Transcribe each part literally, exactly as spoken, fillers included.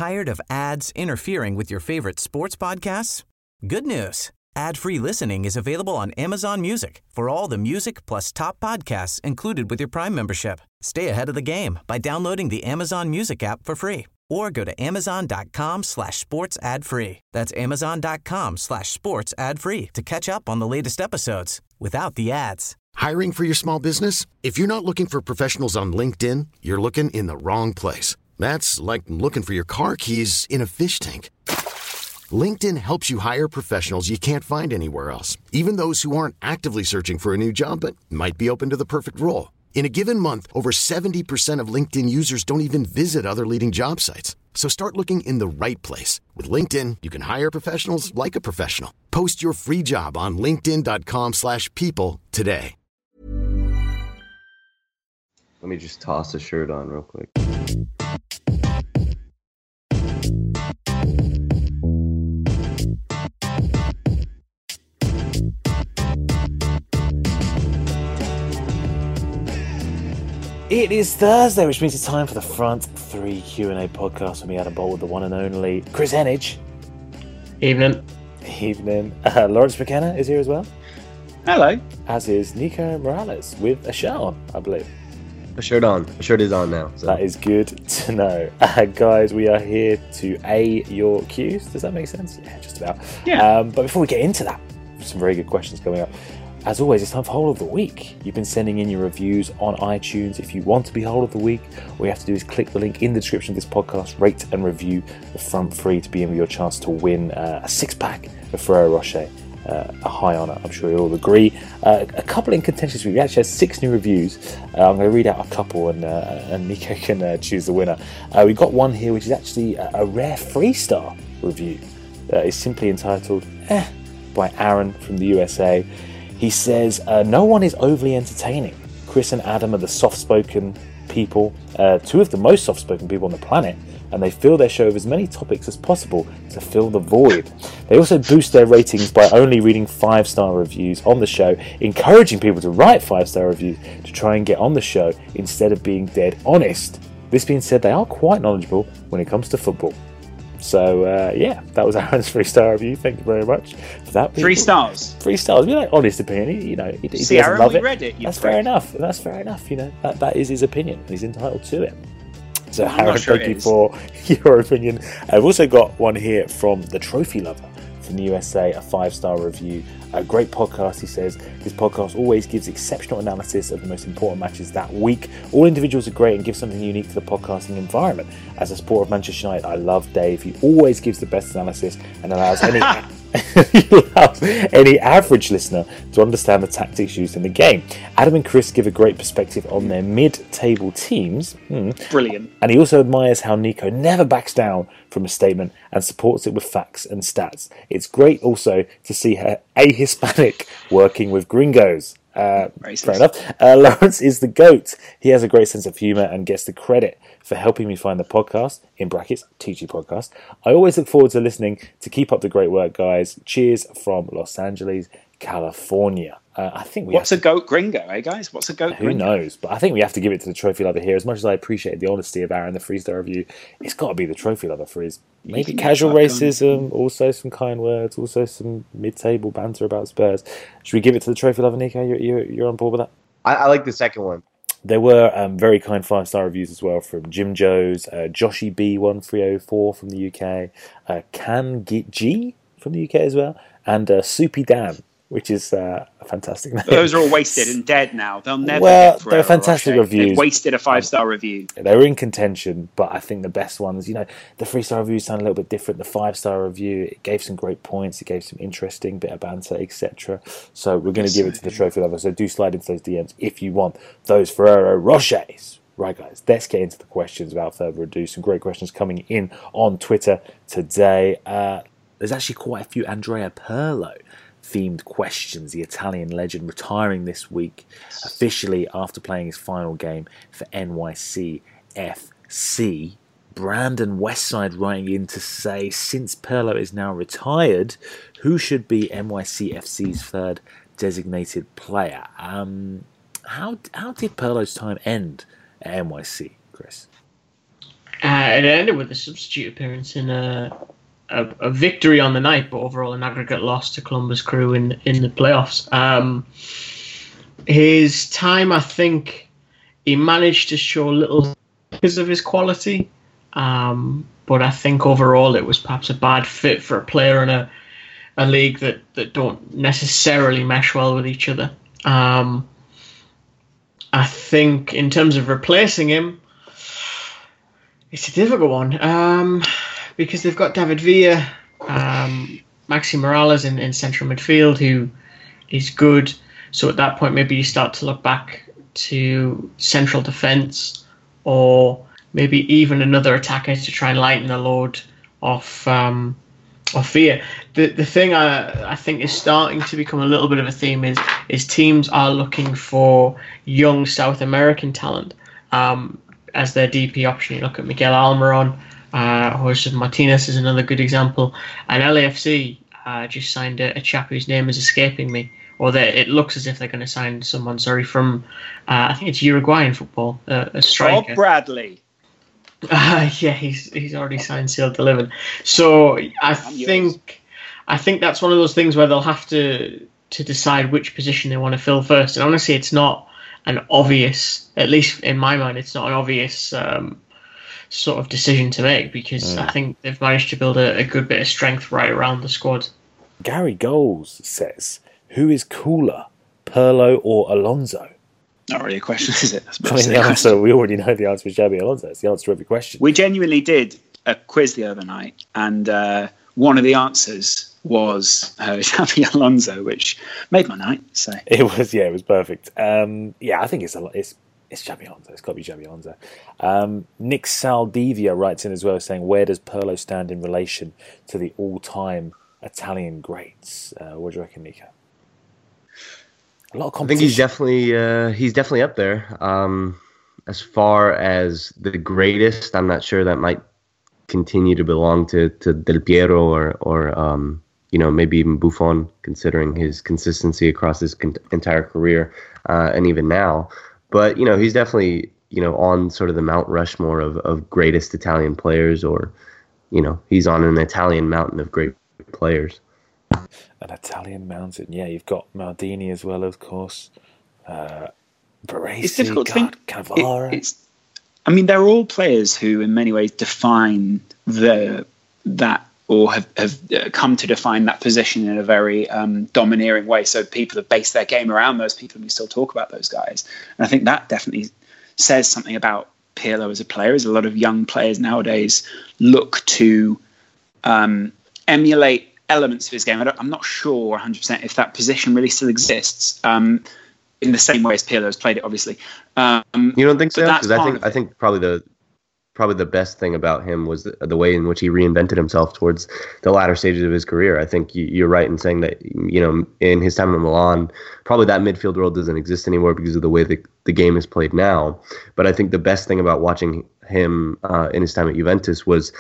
Tired of ads interfering with your favorite sports podcasts? Good news. Ad-free listening is available on Amazon Music for all the music plus top podcasts included with your Prime membership. Stay ahead of the game by downloading the Amazon Music app for free or go to amazon.com slash sports ad free. That's amazon.com slash sports ad free to catch up on the latest episodes without the ads. Hiring for your small business? If you're not looking for professionals on LinkedIn, you're looking in the wrong place. That's like looking for your car keys in a fish tank. LinkedIn helps you hire professionals you can't find anywhere else, even those who aren't actively searching for a new job but might be open to the perfect role. In a given month, over seventy percent of LinkedIn users don't even visit other leading job sites. So start looking in the right place. With LinkedIn, you can hire professionals like a professional. Post your free job on linkedin.com slash people today. Let me just toss a shirt on real quick. It is Thursday, which means it's time for the Front Three Q and A podcast with me, Adam Bolt, with the one and only Chris Enage. Evening. Evening. Uh, Lawrence McKenna is here as well. Hello. As is Nico Morales with a shirt on, I believe. A shirt on. A shirt is on now. So. That is good to know. Uh, guys, we are here to A your Qs. Does that make sense? Yeah, just about. Yeah. Um, but before we get into that, some very good questions coming up. As always, it's time for Whole of the Week. You've been sending in your reviews on iTunes. If you want to be Whole of the Week, all you have to do is click the link in the description of this podcast, rate and review the Front Three to be in with your chance to win uh, a six-pack of Ferrero Rocher. Uh, a high honour, I'm sure you'll all agree. Uh, a couple in contentious reviews. We actually had six new reviews. Uh, I'm going to read out a couple and, uh, and Nico can uh, choose the winner. Uh, we've got one here which is actually a, a rare three-star review. Uh, it's simply entitled Eh, by Aaron from the U S A. He says, uh, no one is overly entertaining. Chris and Adam are the soft-spoken people, uh, two of the most soft-spoken people on the planet, and they fill their show with as many topics as possible to fill the void. They also boost their ratings by only reading five-star reviews on the show, encouraging people to write five-star reviews to try and get on the show instead of being dead honest. This being said, they are quite knowledgeable when it comes to football. So, uh, yeah, that was Aaron's three-star review. Thank you very much for that. Three stars. Three stars. We like honest opinion. You know, he, he See, doesn't Aaron, love we it. read it. That's fair enough. That's fair enough. You know, that, that is his opinion. He's entitled to it. So, I'm Aaron, sure thank you is. for your opinion. I've also got one here from the Trophy Lover from the U S A, a five-star review. A great podcast, he says. This podcast always gives exceptional analysis of the most important matches that week. All individuals are great and give something unique to the podcasting environment. As a supporter of Manchester United, I love Dave. He always gives the best analysis and allows any he allows any average listener to understand the tactics used in the game. Adam and Chris give a great perspective on their mid-table teams. Hmm. Brilliant. And he also admires how Nico never backs down from a statement and supports it with facts and stats. It's great also to see her a Hispanic working with gringos. Uh, fair enough. Uh, Lawrence is the GOAT. He has a great sense of humour and gets the credit for helping me find the podcast, in brackets, T G Podcast. I always look forward to listening. To keep up the great work, guys. Cheers from Los Angeles, California. Uh, I think we What's have a goat gringo, eh, guys? What's a goat Who gringo? knows? But I think we have to give it to the Trophy Lover here. As much as I appreciated the honesty of Aaron, the three-star review, it's got to be the Trophy Lover for his maybe can get casual that going. racism, also some kind words, also some mid-table banter about Spurs. Should we give it to the Trophy Lover, Nico? You're, you're, you're on board with that? I, I like the second one. There were um, very kind five-star reviews as well from Jim Joes, uh, Joshy B one three oh four from the U K, uh, Can G from the U K as well, and uh, Soupy Dan, which is uh, a fantastic name. Those are all wasted and dead now. They'll never Well, get they're Ferrero fantastic Rocher. reviews. They've wasted a five-star review. They were in contention, but I think the best ones, you know, the three-star reviews sound a little bit different. The five-star review, it gave some great points, it gave some interesting bit of banter, et cetera. So we're going to give it to the Trophy Lover. So do slide into those D Ms if you want those Ferrero Rochers. Right, guys, let's get into the questions without further ado. Some great questions coming in on Twitter today. Uh, there's actually quite a few Andrea Pirlo themed questions. The Italian legend retiring this week officially after playing his final game for N Y C F C. Brandon Westside writing in to say, since Pirlo is now retired, who should be N Y C F C's third designated player? Um, how how did Pirlo's time end at N Y C, Chris? Uh, it ended with a substitute appearance in a, a a victory on the night, but overall an aggregate loss to Columbus Crew in in the playoffs. Um, his time, I think, he managed to show little because of his quality, um, but I think overall it was perhaps a bad fit for a player in a a league that, that don't necessarily mesh well with each other. Um, I think in terms of replacing him, it's a difficult one um, because they've got David Villa, um, Maxi Morales in, in central midfield, who is good. So at that point, maybe you start to look back to central defence or maybe even another attacker to try and lighten the load off um, off Villa. The the thing I I think is starting to become a little bit of a theme is is teams are looking for young South American talent um, as their D P option. You look at Miguel Almiron, uh, Jose Martinez is another good example, and L A F C uh, just signed a, a chap whose name is escaping me. Or it looks as if they're going to sign someone. Sorry, from uh, I think it's Uruguayan football, uh, a striker. Bob Bradley. Uh, yeah, he's he's already signed, sealed, delivered. So I think I think that's one of those things where they'll have to to decide which position they want to fill first. And honestly, it's not an obvious, at least in my mind, it's not an obvious um, sort of decision to make because mm. I think they've managed to build a, a good bit of strength right around the squad. Gary Goals says, who is cooler, Pirlo or Alonso? Not really a question, is it? I mean, the answer, we already know the answer is Xabi Alonso. It's the answer to every question. We genuinely did a quiz the other night, and uh, one of the answers was uh, Xabi Alonso, which made my night. So it was, yeah, it was perfect. Um, yeah, I think it's a, it's it's Xabi Alonso. It's got to be Xabi Alonso. Um, Nick Saldivia writes in as well, saying, "Where does Pirlo stand in relation to the all-time Italian greats?" Uh, what do you reckon, Nico? A lot of competition. I think he's definitely uh, he's definitely up there. Um, as far as the greatest, I'm not sure that might continue to belong to, to Del Piero or or um, you know, maybe even Buffon, considering his consistency across his con- entire career uh, and even now. But you know, he's definitely you know on sort of the Mount Rushmore of, of greatest Italian players, or you know, he's on an Italian mountain of great players. An Italian mountain, yeah. You've got Maldini as well, of course. Uh, Baresi, it's difficult to think. Cannavaro. It, it's, I mean, they're all players who, in many ways, define the that or have, have come to define that position in a very um, domineering way. So people have based their game around those people, and we still talk about those guys. And I think that definitely says something about Pirlo as a player. As a lot of young players nowadays look to um, emulate elements of his game. I don't, I'm not sure one hundred percent if that position really still exists um, in the same way as Pirlo has played it, obviously. Um, you don't think so? Because I think I think probably the probably the best thing about him was the, the way in which he reinvented himself towards the latter stages of his career. I think you, you're right in saying that, you know, in his time in Milan, probably that midfield role doesn't exist anymore because of the way the, the game is played now. But I think the best thing about watching him uh, in his time at Juventus was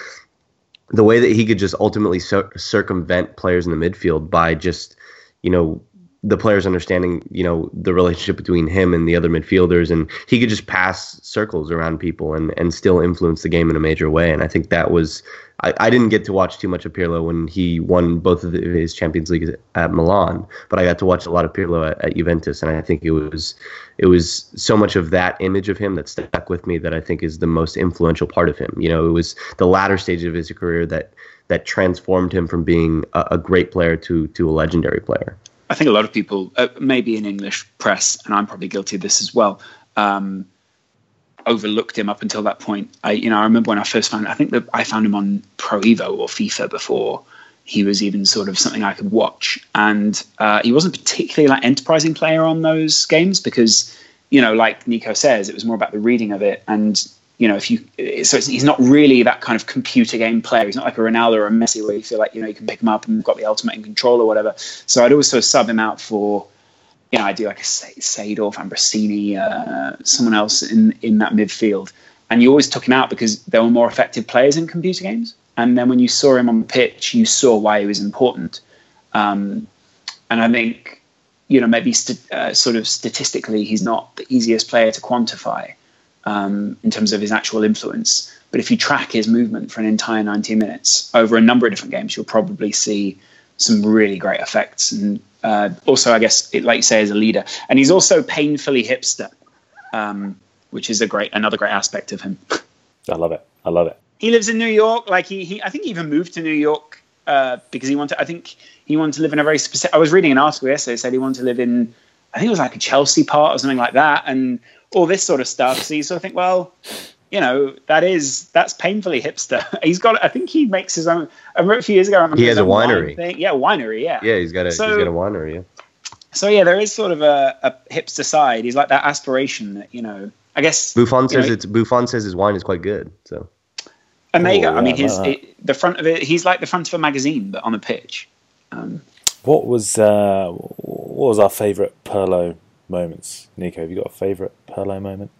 the way that he could just ultimately cir- circumvent players in the midfield by just, you know, the players understanding, you know, the relationship between him and the other midfielders, and he could just pass circles around people and, and still influence the game in a major way. And I think that was, I, I didn't get to watch too much of Pirlo when he won both of his Champions Leagues at Milan, but I got to watch a lot of Pirlo at, at Juventus, and I think it was it was so much of that image of him that stuck with me that I think is the most influential part of him. You know, it was the latter stage of his career that that transformed him from being a, a great player to to a legendary player. I think a lot of people, uh, maybe in English press, and I'm probably guilty of this as well, um, overlooked him up until that point. I, you know, I remember when I first found, I think that I found him on Pro Evo or FIFA before he was even sort of something I could watch. And uh, he wasn't particularly like enterprising player on those games because, you know, like Nico says, it was more about the reading of it. And, you know, if you, so it's, he's not really that kind of computer game player. He's not like a Ronaldo or a Messi where you feel like, you know, you can pick him up and you've got the ultimate in control or whatever. So I'd always sort of sub him out for, you know, I do like a Seedorf, Ambrosini, uh, someone else in, in that midfield. And you always took him out because they were more effective players in computer games. And then when you saw him on the pitch, you saw why he was important. Um, and I think, you know, maybe st- uh, sort of statistically, he's not the easiest player to quantify um, in terms of his actual influence. But if you track his movement for an entire ninety minutes over a number of different games, you'll probably see some really great effects. And uh, also, I guess, it, like you say, as a leader. And he's also painfully hipster, um, which is a great another great aspect of him. I love it. I love it. He lives in New York. Like he, he I think he even moved to New York uh, because he wanted. I think he wanted to live in a very specific. I was reading an article yesterday that said he wanted to live in, I think it was like a Chelsea part or something like that, and all this sort of stuff. So you sort of think, well, you know, that is that's painfully hipster. He's got. I think he makes his own. I remember a few years ago. I remember he has a winery. Wine yeah, winery. Yeah. Yeah, he's got a. So, he's got a winery. Yeah. So yeah, there is sort of a, a hipster side. He's like that aspiration that, you know. I guess Buffon says know, it's Buffon says his wine is quite good. So. Omega. Oh, yeah, I mean, his wow. it, the front of it. He's like the front of a magazine, but on the pitch. Um, What was uh, what was our favourite Pirlo moments? Nico, have you got a favourite Pirlo moment?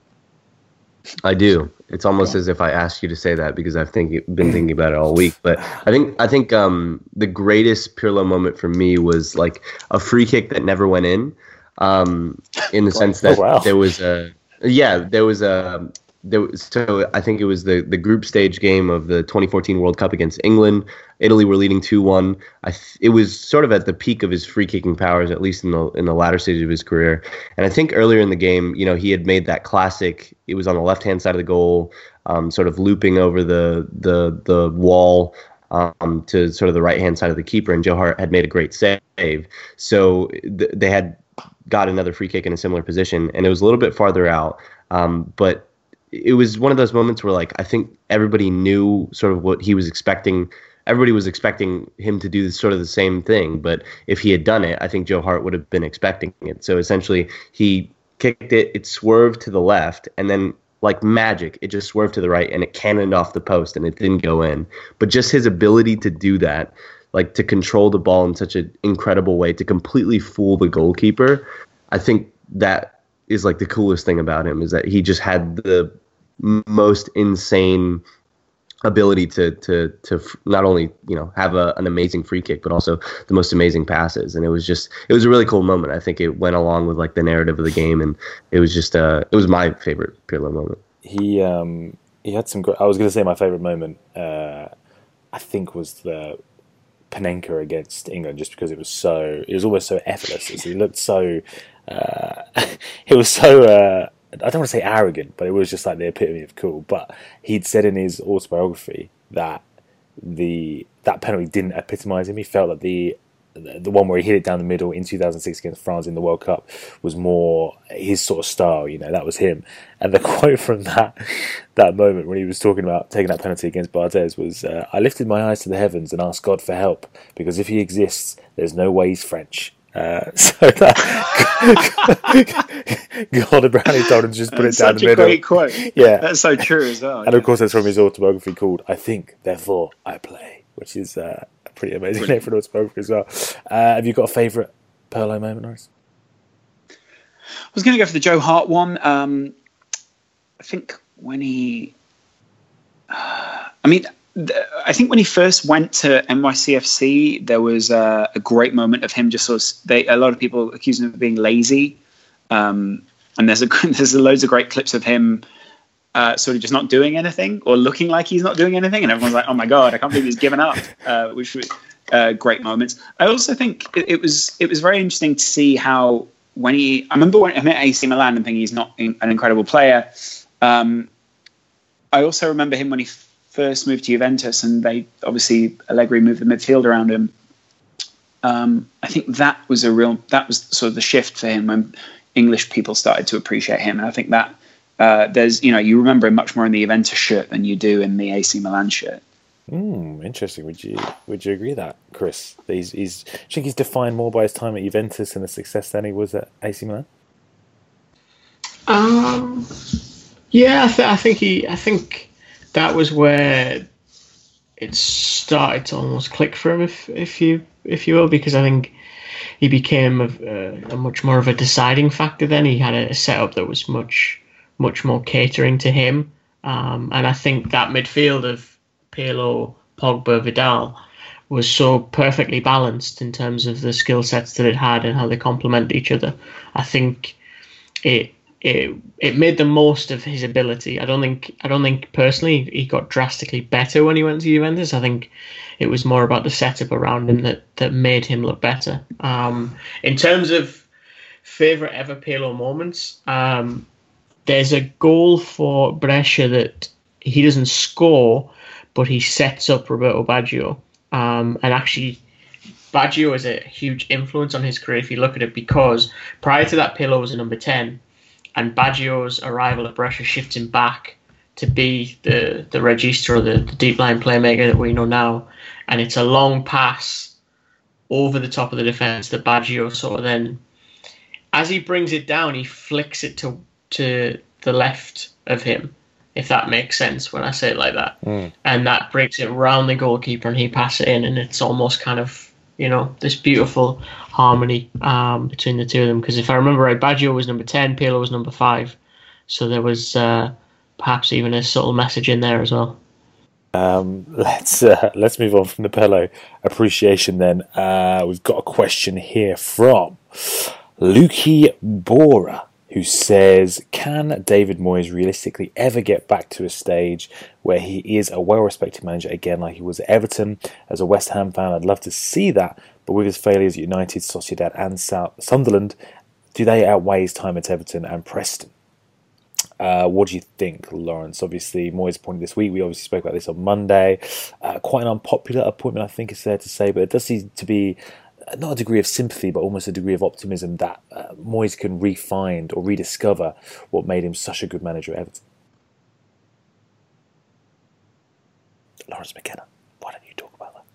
I do. It's almost as if I asked you to say that because I've think, been thinking about it all week. But I think I think um, the greatest Pirlo moment for me was like a free kick that never went in, um, in the sense that Oh, wow. there was a yeah there was a there was, so I think it was the the group stage game of the twenty fourteen World Cup against England. Italy were leading two one. I th- it was sort of at the peak of his free kicking powers, at least in the in the latter stage of his career. And I think earlier in the game, you know, he had made that classic. It was on the left hand side of the goal, um, sort of looping over the the the wall um, to sort of the right hand side of the keeper, and Joe Hart had made a great save. So th- they had got another free kick in a similar position, and it was a little bit farther out, um, but. It was one of those moments where, like, I think everybody knew sort of what he was expecting. Everybody was expecting him to do this, sort of the same thing. But if he had done it, I think Joe Hart would have been expecting it. So essentially, he kicked it, it swerved to the left, and then, like magic, it just swerved to the right, and it cannoned off the post, and it didn't go in. But just his ability to do that, like to control the ball in such an incredible way, to completely fool the goalkeeper, I think that is like the coolest thing about him, is that he just had the most insane ability to to to not only, you know, have a, an amazing free kick, but also the most amazing passes. And it was just it was a really cool moment. I think it went along with like the narrative of the game, and it was just uh it was my favorite Pirlo moment. He um he had some. Gr- I was going to say my favorite moment. Uh, I think was the Panenka against England, just because it was so it was almost so effortless. He looked so. Uh, it was so. Uh, I don't want to say arrogant, but it was just like the epitome of cool. But he'd said in his autobiography that the that penalty didn't epitomise him. He felt that the the one where he hit it down the middle in two thousand six against France in the World Cup was more his sort of style. You know, that was him. And the quote from that that moment when he was talking about taking that penalty against Barthez was, uh, "I lifted my eyes to the heavens and asked God for help, because if he exists, there's no way he's French." Uh, so that Gordon Brownie told him to just put That's it down such the a middle. great quote. Yeah, That's so true as well. and of course that's from his autobiography called "I Think, Therefore I Play," which is uh, a pretty amazing name for an autobiography as well. Uh, have you got a favourite Pirlo moment, Norris? I was going to go for the Joe Hart one. Um, I think when he, uh, I mean. I think when he first went to N Y C F C, there was a, a great moment of him just sort of. They, a lot of people accuse him of being lazy, um, and there's a there's loads of great clips of him uh, sort of just not doing anything or looking like he's not doing anything, and everyone's like, "Oh my god, I can't believe he's given up," uh, which was uh, great moments. I also think it, it was it was very interesting to see how when he. I remember when I'm at A C Milan and thinking he's not an incredible player. Um, I also remember him when he first moved to Juventus, and they obviously Allegri moved the midfield around him. Um, I think that was a real that was sort of the shift for him when English people started to appreciate him, and I think that uh, there's you know you remember him much more in the Juventus shirt than you do in the A C Milan shirt. Mm, interesting. Would you would you agree with that, Chris? He's he's do you think he's defined more by his time at Juventus and the success than he was at A C Milan? Um, yeah, I, th- I think he. I think that was where it started to almost click for him, if if you if you will, because I think he became a, a, a much more of a deciding factor. Then he had a setup that was much much more catering to him, um, and I think that midfield of Pirlo, Pogba, Vidal was so perfectly balanced in terms of the skill sets that it had and how they complement each other. I think it it it made the most of his ability. I don't think I don't think personally he got drastically better when he went to Juventus. I think it was more about the setup around him that, that made him look better. Um, in terms of favourite ever Pirlo moments, um, there's a goal for Brescia that he doesn't score, but he sets up Roberto Baggio. Um, and actually, Baggio is a huge influence on his career if you look at it, because prior to that, Pirlo was a number ten, and Baggio's arrival at Brescia shifts him back to be the, the regista, or the, the deep line playmaker that we know now. And it's a long pass over the top of the defence that Baggio sort of then, as he brings it down, he flicks it to to the left of him, if that makes sense when I say it like that. Mm. And that breaks it round the goalkeeper and he passes it in, and it's almost kind of, you know, this beautiful harmony um, between the two of them. Because if I remember right, Baggio was number ten, Pirlo was number five. So there was uh, perhaps even a subtle message in there as well. Um, let's uh, let's move on from the Pirlo appreciation then. Uh, we've got a question here from Luki Bora, who says, can David Moyes realistically ever get back to a stage where he is a well-respected manager again like he was at Everton? As a West Ham fan, I'd love to see that, but with his failures at United, Sociedad and South Sunderland, do they outweigh his time at Everton and Preston? Uh, what do you think, Lawrence? Obviously, Moyes appointed this week. We obviously spoke about this on Monday. Uh, quite an unpopular appointment, I think it's fair to say, but it does seem to be not a degree of sympathy, but almost a degree of optimism that uh, Moyes can re-find or rediscover what made him such a good manager at Everton. Lawrence McKenna, why don't you talk about that?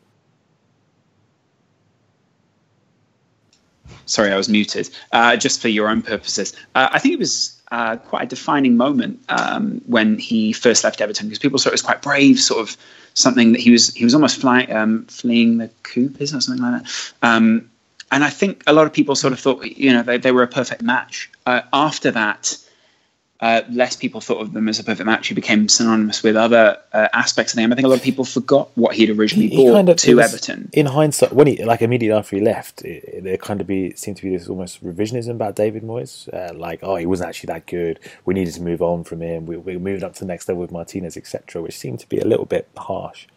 Sorry, I was muted. Uh, just for your own purposes. Uh, I think it was uh, quite a defining moment um, when he first left Everton, because people thought it was quite brave, sort of something that he was he was almost flying, um, fleeing the coop, isn't it, or something like that. Um, and I think a lot of people sort of thought, you know, they, they were a perfect match. Uh, after that, uh, less people thought of them as a perfect match. He became synonymous with other uh, aspects of the game. I think a lot of people forgot what he'd originally he, he brought kind of, to was, Everton. In hindsight, when he like immediately after he left, it, it, there kind of be seemed to be this almost revisionism about David Moyes, uh, like, oh, he wasn't actually that good. We needed to move on from him. We, we moved up to the next level with Martinez, et cetera, which seemed to be a little bit harsh.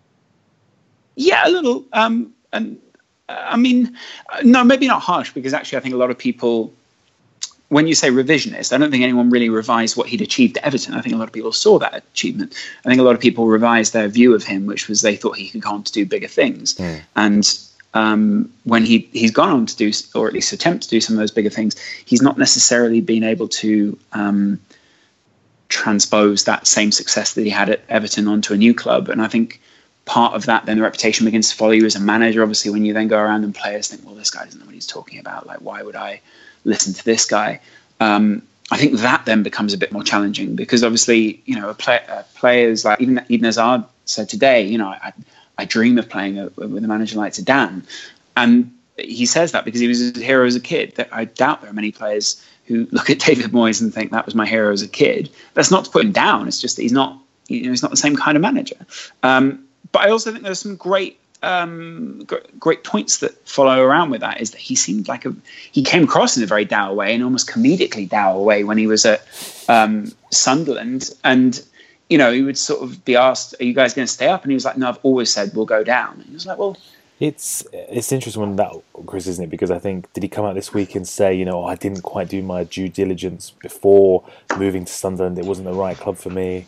Yeah, a little. Um, and uh, I mean, uh, no, maybe not harsh, because actually I think a lot of people, when you say revisionist, I don't think anyone really revised what he'd achieved at Everton. I think a lot of people saw that achievement. I think a lot of people revised their view of him, which was they thought he could go on to do bigger things. Mm. And um, when he, he's gone on to do, or at least attempt to do some of those bigger things, he's not necessarily been able to um, transpose that same success that he had at Everton onto a new club. And I think part of that, then the reputation begins to follow you as a manager. Obviously, when you then go around and players think, well, this guy doesn't know what he's talking about. Like, why would I listen to this guy? Um, I think that then becomes a bit more challenging, because obviously, you know, a play, uh, players like even even Hazard said today, you know, I, I dream of playing a, with a manager like Zidane, and he says that because he was a hero as a kid. That I doubt there are many players who look at David Moyes and think that was my hero as a kid. That's not to put him down. It's just that he's not, you know, he's not the same kind of manager. Um, but I also think there's some great. Um, great points that follow around with that is that he seemed like a he came across in a very dour way, and almost comedically dour way when he was at um, Sunderland, and you know he would sort of be asked, "Are you guys going to stay up?" And he was like, "No, I've always said we'll go down." And he was like, "Well, it's it's interesting when that, Chris, isn't it? Because I think did he come out this week and say, you know, oh, I didn't quite do my due diligence before moving to Sunderland. It wasn't the right club for me.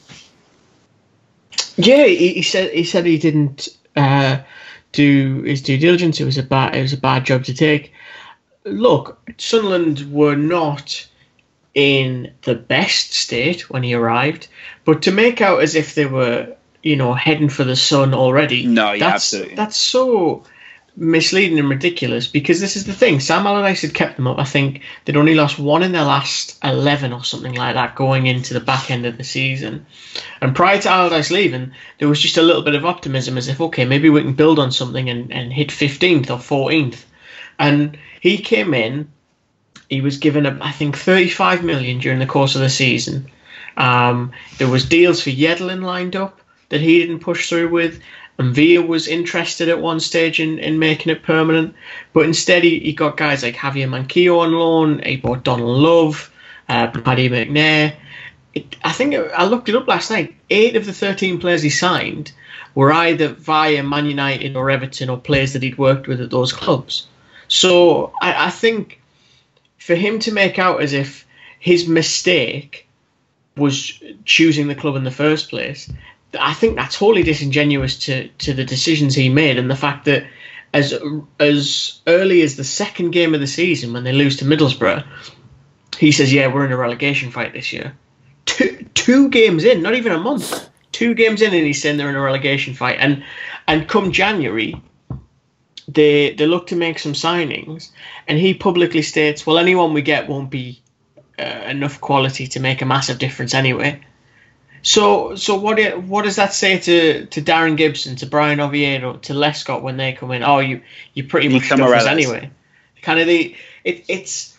Yeah, he, he said he said he didn't. Uh, do his due diligence. It was a bad. It was a bad job to take. Look, Sunderland were not in the best state when he arrived, but to make out as if they were, you know, heading for the sun already. No, yeah, that's, absolutely. That's so misleading and ridiculous, because this is the thing. Sam Allardyce had kept them up. I think they'd only lost one in their last eleven or something like that going into the back end of the season. And prior to Allardyce leaving, there was just a little bit of optimism as if, okay, maybe we can build on something and, and hit fifteenth or fourteenth. And he came in, he was given, a, I think, thirty-five million during the course of the season. Um, there was deals for Yedlin lined up that he didn't push through with. And Villa was interested at one stage in, in making it permanent. But instead, he, he got guys like Javier Manquillo on loan. He bought Donald Love. uh, Paddy McNair. It, I think it, I looked it up last night. Eight of the thirteen players he signed were either via Man United or Everton or players that he'd worked with at those clubs. So I, I think for him to make out as if his mistake was choosing the club in the first place, I think that's wholly disingenuous to, to the decisions he made, and the fact that as as early as the second game of the season when they lose to Middlesbrough, he says, yeah, we're in a relegation fight this year. Two, two games in, not even a month. Two games in and he's saying they're in a relegation fight. And and come January, they they look to make some signings, and he publicly states, well, anyone we get won't be uh, enough quality to make a massive difference anyway. So so what what does that say to, to Darren Gibson, to Brian Oviedo, to Lescott when they come in? Oh, you you pretty much stuff us anyway. Kind of the it it's.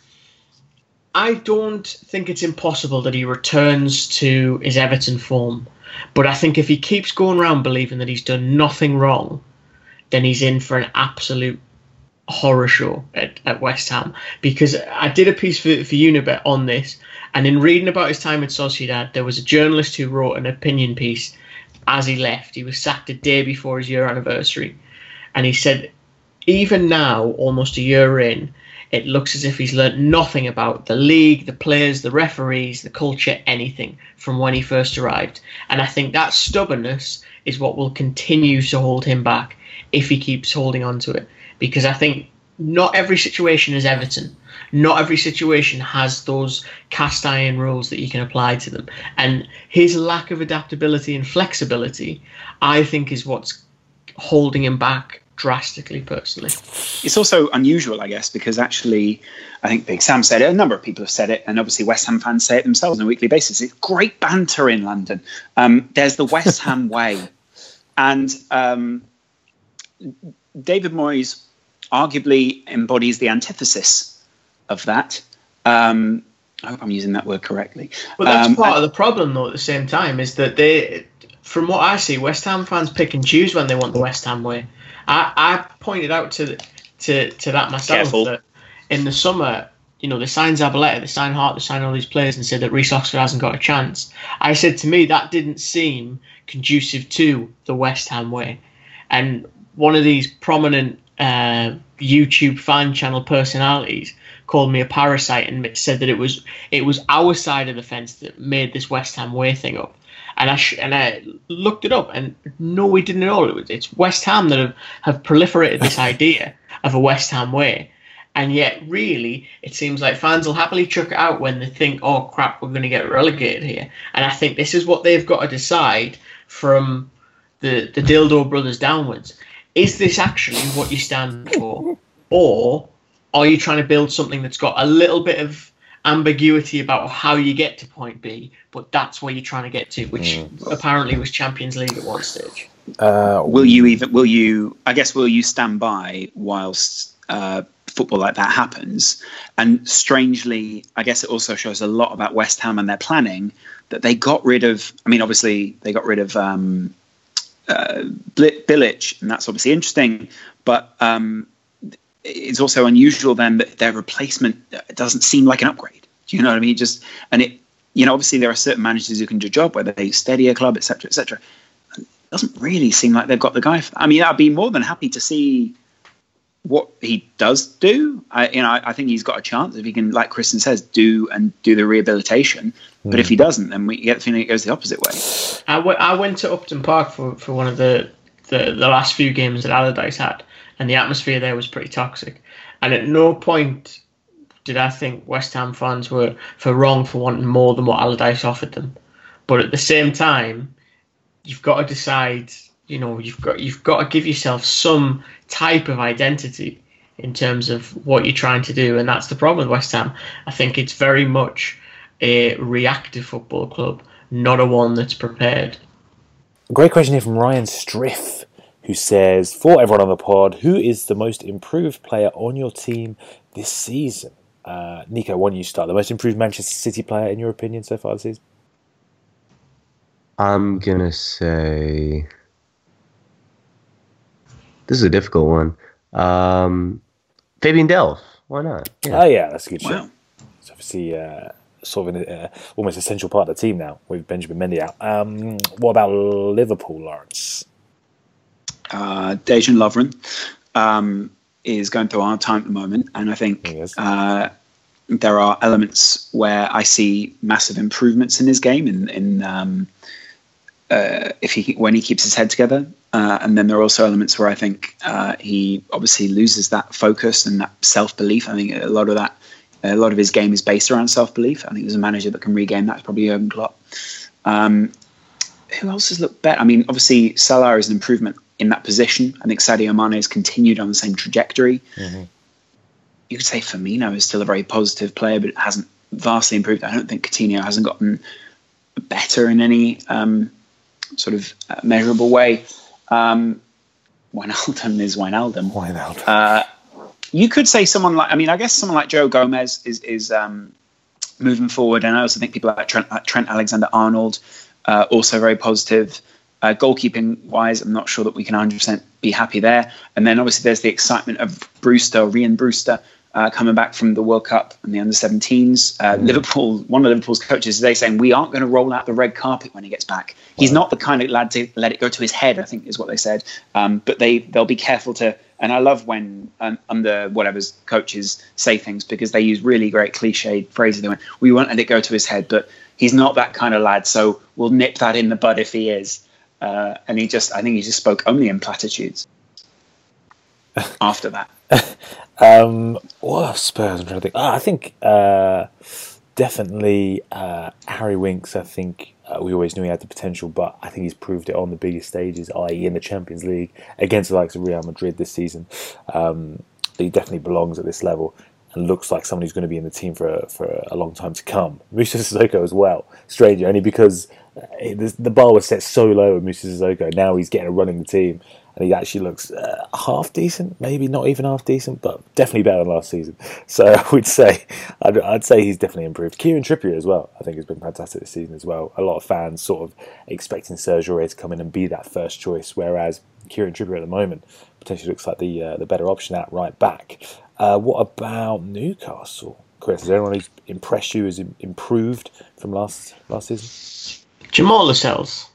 I don't think it's impossible that he returns to his Everton form, but I think if he keeps going around believing that he's done nothing wrong, then he's in for an absolute horror show at, at West Ham. Because I did a piece for, for Unibet on this, and in reading about his time at Sociedad, there was a journalist who wrote an opinion piece as he left. He was sacked a day before his year anniversary, and he said, even now, almost a year in, it looks as if he's learnt nothing about the league, the players, the referees, the culture, anything from when he first arrived. And I think that stubbornness is what will continue to hold him back if he keeps holding on to it. Because I think not every situation is Everton. Not every situation has those cast iron rules that you can apply to them. And his lack of adaptability and flexibility, I think, is what's holding him back drastically, personally. It's also unusual, I guess, because actually I think Big Sam said it, a number of people have said it, and obviously West Ham fans say it themselves on a weekly basis. It's great banter in London. Um, there's the West Ham way. And um, David Moyes arguably embodies the antithesis of that. Um, I hope I'm using that word correctly. Well, that's um, part and, of the problem, though, at the same time, is that they, from what I see, West Ham fans pick and choose when they want the West Ham way. I, I pointed out to to to that myself Careful. that in the summer, you know, they signed Zabaleta, they signed Hart, they signed all these players and said that Reece Oxford hasn't got a chance. I said, to me, that didn't seem conducive to the West Ham way. And one of these prominent uh, YouTube fan channel personalities called me a parasite and said that it was it was our side of the fence that made this West Ham way thing up. And I sh- and I looked it up, and no, we didn't at all. It was, it's West Ham that have, have proliferated this idea of a West Ham way. And yet, really, it seems like fans will happily chuck it out when they think, oh, crap, we're going to get relegated here. And I think this is what they've got to decide from the, the Dildo brothers downwards. Is this actually what you stand for? Or are you trying to build something that's got a little bit of ambiguity about how you get to point B, but that's where you're trying to get to, which mm. apparently was Champions League at one stage. Uh, will you even? Will you? I guess will you stand by whilst uh, football like that happens? And strangely, I guess it also shows a lot about West Ham and their planning that they got rid of. I mean, obviously they got rid of um, uh, Bilic, and that's obviously interesting, but. Um, It's also unusual then that their replacement doesn't seem like an upgrade. Do you know what I mean? Just and it, you know, obviously there are certain managers who can do a job, whether they steady a club, et cetera, et cetera. It doesn't really seem like they've got the guy for that. I mean, I'd be more than happy to see what he does do. I, you know, I, I think he's got a chance if he can, like Kristen says, do and do the rehabilitation. Mm. But if he doesn't, then we get the feeling it goes the opposite way. I, w- I went to Upton Park for, for one of the, the, the last few games that Allardyce had. And the atmosphere there was pretty toxic. And at no point did I think West Ham fans were for wrong for wanting more than what Allardyce offered them. But at the same time, you've got to decide, you know, you've got you've got to give yourself some type of identity in terms of what you're trying to do. And that's the problem with West Ham. I think it's very much a reactive football club, not a one that's prepared. Great question here from Ryan Striff, who says, for everyone on the pod, who is the most improved player on your team this season? Uh, Nico, why don't you start? The most improved Manchester City player, in your opinion, so far this season? I'm going to say... This is a difficult one. Um, Fabian Delph. Why not? Yeah. Oh, yeah, that's a good wow. show. It's obviously uh, sort of an uh, almost essential part of the team now with Benjamin Mendy out. Um, what about Liverpool, Lawrence? Uh, Dejan Lovren um, is going through a hard time at the moment, and I think uh, there are elements where I see massive improvements in his game. In, in um, uh, if he when he keeps his head together, uh, and then there are also elements where I think uh, he obviously loses that focus and that self belief. I think a lot of that, a lot of his game is based around self belief. I think there's a manager that can regain that. It's probably Jurgen Klopp. Um, who else has looked better? I mean, obviously Salah is an improvement in that position. I think Sadio Mane has continued on the same trajectory. Mm-hmm. You could say Firmino is still a very positive player, but it hasn't vastly improved. I don't think Coutinho hasn't gotten better in any um, sort of uh, measurable way. Um, Wijnaldum is Wijnaldum. Wijnaldum. Uh, you could say someone like, I mean, I guess someone like Joe Gomez is is um, moving forward, and I also think people like Trent, like Trent Alexander-Arnold, uh, also very positive. Uh, goalkeeping wise, I'm not sure that we can one hundred percent be happy there. And then obviously there's the excitement of Brewster, Rhian Brewster, uh, coming back from the World Cup and the under seventeens. Uh, mm. Liverpool, one of Liverpool's coaches today saying, we aren't going to roll out the red carpet when he gets back. He's wow. not the kind of lad to let it go to his head, I think is what they said. Um, but they, they'll be careful to, and I love when um, under whatever's coaches say things because they use really great cliched phrases. They went, we won't let it go to his head, but he's not that kind of lad. So we'll nip that in the bud if he is. Uh, and he just, I think he just spoke only in platitudes after that. um, what Spurs? I'm trying to think. Oh, I think uh, definitely uh, Harry Winks. I think uh, we always knew he had the potential, but I think he's proved it on the biggest stages, that is in the Champions League against the likes of Real Madrid this season. Um, he definitely belongs at this level and looks like someone who's going to be in the team for a, for a long time to come. Moussa Sissoko as well. Strange, only because the bar was set so low with Moussa Sissoko. Now he's getting a run in the team, and he actually looks uh, half decent, maybe not even half decent, but definitely better than last season. So I would say, I'd, I'd say he's definitely improved. Kieran Trippier as well, I think has been fantastic this season as well. A lot of fans sort of expecting Serge Aurier to come in and be that first choice, whereas Kieran Trippier at the moment potentially looks like the uh, the better option at right back. Uh, what about Newcastle, Chris? Is there anyone who's impressed you, has improved from last last season? Jamal Lascelles.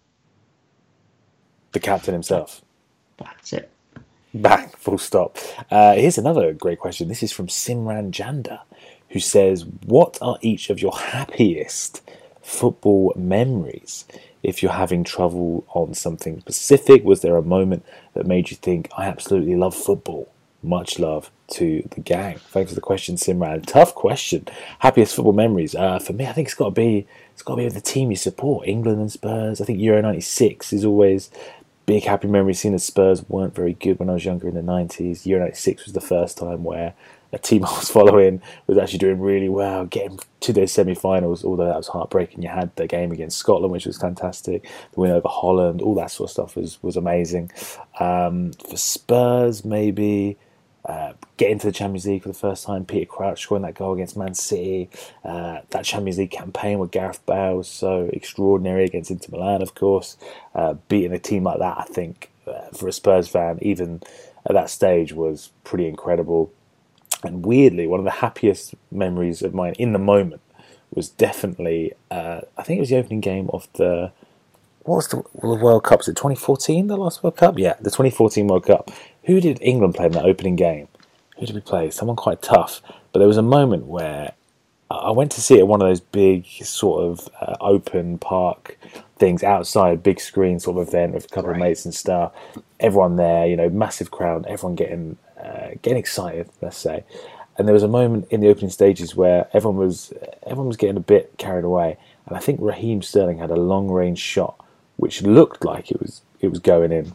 The captain himself. That's it. Bang, full stop. Uh, here's another great question. This is from Simran Janda, who says, what are each of your happiest football memories? If you're having trouble on something specific, was there a moment that made you think, I absolutely love football? Much love to the gang. Thanks for the question, Simran. Tough question. Happiest football memories. Uh, for me, I think it's got to be it's got to be with the team you support, England and Spurs. I think Euro ninety-six is always big happy memory. Seeing as Spurs weren't very good when I was younger in the nineties. Euro ninety-six was the first time where a team I was following was actually doing really well, getting to those semi-finals, although that was heartbreaking. You had the game against Scotland, which was fantastic. The win over Holland, all that sort of stuff was, was amazing. Um, for Spurs, maybe... Uh, get into the Champions League for the first time, Peter Crouch scoring that goal against Man City, uh, that Champions League campaign with Gareth Bale was so extraordinary against Inter Milan, of course. Uh, beating a team like that, I think, uh, for a Spurs fan, even at that stage, was pretty incredible. And weirdly, one of the happiest memories of mine in the moment was definitely, uh, I think it was the opening game of the, what was the, the World Cup? Was it twenty fourteen, the last World Cup? Yeah, the twenty fourteen World Cup. Who did England play in that opening game? Who did we play? Someone quite tough. But there was a moment where I went to see it at one of those big sort of uh, open park things outside, big screen sort of event with a couple right. of mates and stuff. Everyone there, you know, massive crowd, everyone getting uh, getting excited, let's say. And there was a moment in the opening stages where everyone was everyone was getting a bit carried away. And I think Raheem Sterling had a long range shot, which looked like it was it was going in.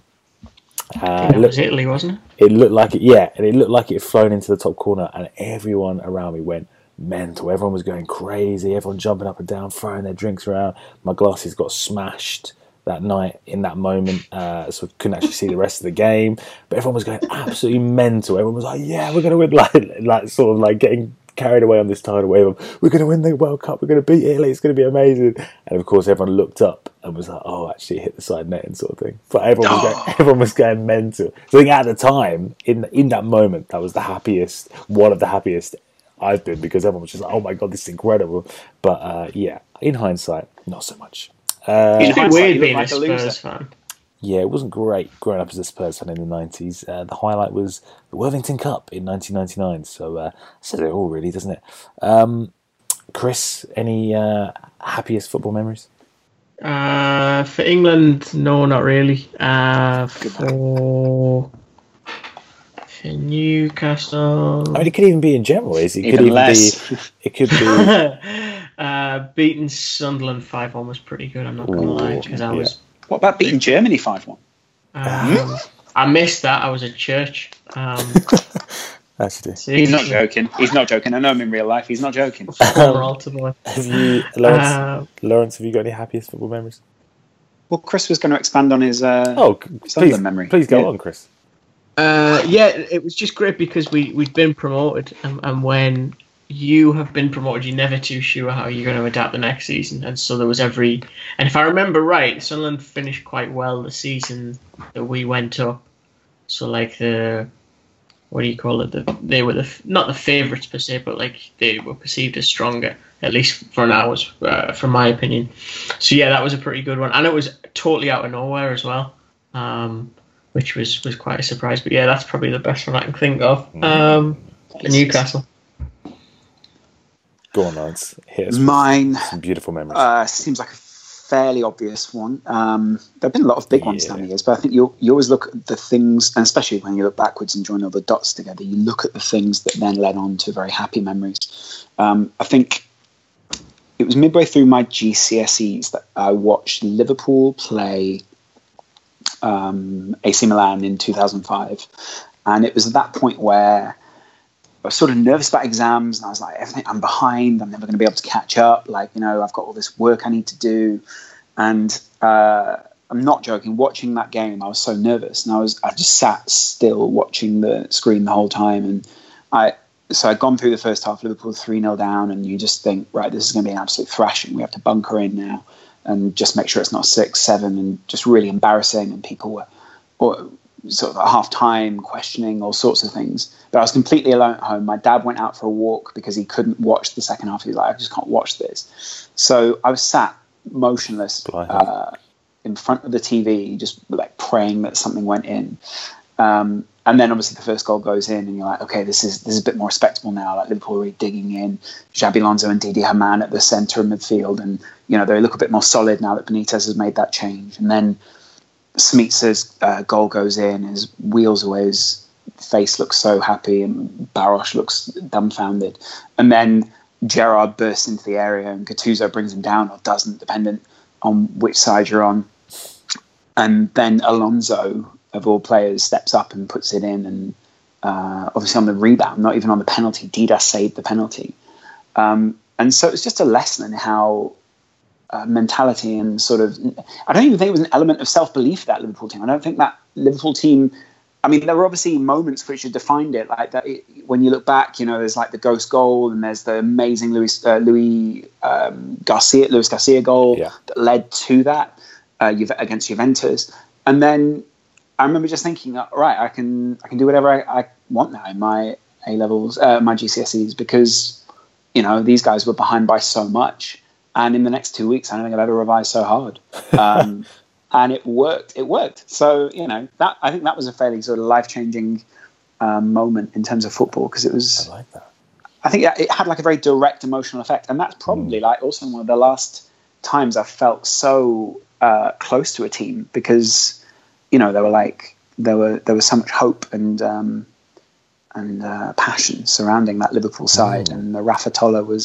Uh, it was Italy, wasn't it? It looked like it, yeah, and it looked like it had flown into the top corner, and everyone around me went mental. Everyone was going crazy. Everyone jumping up and down, throwing their drinks around. My glasses got smashed that night in that moment, uh, so I couldn't actually see the rest of the game. But everyone was going absolutely mental. Everyone was like, "Yeah, we're going to win!" Like, like sort of like getting carried away on this tidal wave of, we're going to win the World Cup, we're going to beat Italy, it's going to be amazing. And of course everyone looked up and was like, oh, actually it hit the side net and sort of thing. But everyone was, going, everyone was going mental. So I think at the time, in in that moment, that was the happiest, one of the happiest I've been, because everyone was just like, oh my God, this is incredible. But uh, yeah, in hindsight, not so much. Uh, it's a bit weird being like a a loser. Spurs fan. Yeah, it wasn't great growing up as a Spurs fan in the nineties. Uh, the highlight was the Worthington Cup in nineteen ninety-nine. So uh, says it all, really, doesn't it? Um, Chris, any uh, happiest football memories? Uh, for England, no, not really. Uh, for, for Newcastle, I mean, it could even be in general. Is it Even could even less. be? It could be. uh, beating Sunderland five one was pretty good. I'm not gonna Ooh, lie, because I yeah. was. What about beating Germany five one? Um, I missed that. I was at church. Um, Actually, He's not joking. He's not joking. I know him in real life. He's not joking. Former Alta boy. have you, Lawrence? Uh, Lawrence, have you got any happiest football memories? Well, Chris was going to expand on his uh, Oh, c- Sunderland please, memory. please go Yeah. on, Chris. Uh, yeah, it was just great because we we'd been promoted, and, and when you have been promoted, you're never too sure how you're going to adapt the next season. And so there was every, and if I remember right, Sunderland finished quite well the season that we went up. So like the, what do you call it? The, they were the not the favourites per se, but like they were perceived as stronger, at least for now, uh, from my opinion. So yeah, that was a pretty good one, and it was totally out of nowhere as well. Um, which was, was quite a surprise. But yeah, that's probably the best one I can think of. Um, for Newcastle. Go on, Lawrence. Hit us with Mine some beautiful memories. uh, seems like a fairly obvious one. Um, there have been a lot of big ones Yeah. down the years, but I think you you always look at the things, and especially when you look backwards and join all the dots together, you look at the things that then led on to very happy memories. Um, I think it was midway through my G C S Es that I watched Liverpool play um, A C Milan in two thousand five, and it was at that point where I was sort of nervous about exams, and I was like, everything, I'm behind, I'm never going to be able to catch up. Like, you know, I've got all this work I need to do. And uh, I'm not joking, watching that game, I was so nervous. And I was, I just sat still watching the screen the whole time. And I, so I'd gone through the first half, Liverpool three nil down, and you just think, right, this is going to be an absolute thrashing. We have to bunker in now and just make sure it's not six, seven, and just really embarrassing. And people were, or, sort of at half time questioning all sorts of things. But I was completely alone at home. My dad went out for a walk because he couldn't watch the second half. He was like, I just can't watch this. So I was sat motionless uh, in front of the T V, just like praying that something went in. Um, and then obviously the first goal goes in, and you're like, okay, this is this is a bit more respectable now. Like Liverpool really digging in. Xabi Alonso and Didi Hamann at the centre of midfield, and you know they look a bit more solid now that Benitez has made that change. And then Smica's uh, goal goes in, his wheels away, his face looks so happy, and Barosh looks dumbfounded. And then Gerrard bursts into the area, and Gattuso brings him down, or doesn't, dependent on which side you're on. And then Alonso, of all players, steps up and puts it in. And uh, obviously on the rebound, not even on the penalty, Dida saved the penalty. Um, and so it's just a lesson in how Uh, mentality and sort of, I don't even think it was an element of self-belief, that Liverpool team. I don't think that Liverpool team, I mean, there were obviously moments which had defined it, like that. It, when you look back, you know, there's like the ghost goal, and there's the amazing Luis, uh, Louis um, Garcia, Luis Garcia goal Yeah. that led to that uh, against Juventus. And then I remember just thinking, all right, I can, I can do whatever I, I want now in my A levels, uh, my G C S Es, because, you know, these guys were behind by so much. And in the next two weeks, I don't think I've ever revised so hard. Um, and it worked. It worked. So, you know, that I think that was a fairly sort of life-changing um, moment in terms of football, because it was... I like that. I think it had like a very direct emotional effect. And that's probably mm. like also one of the last times I felt so uh, close to a team, because, you know, there were like, there were there was so much hope and um, and uh, passion surrounding that Liverpool side. Mm. And the Rafa Tola was...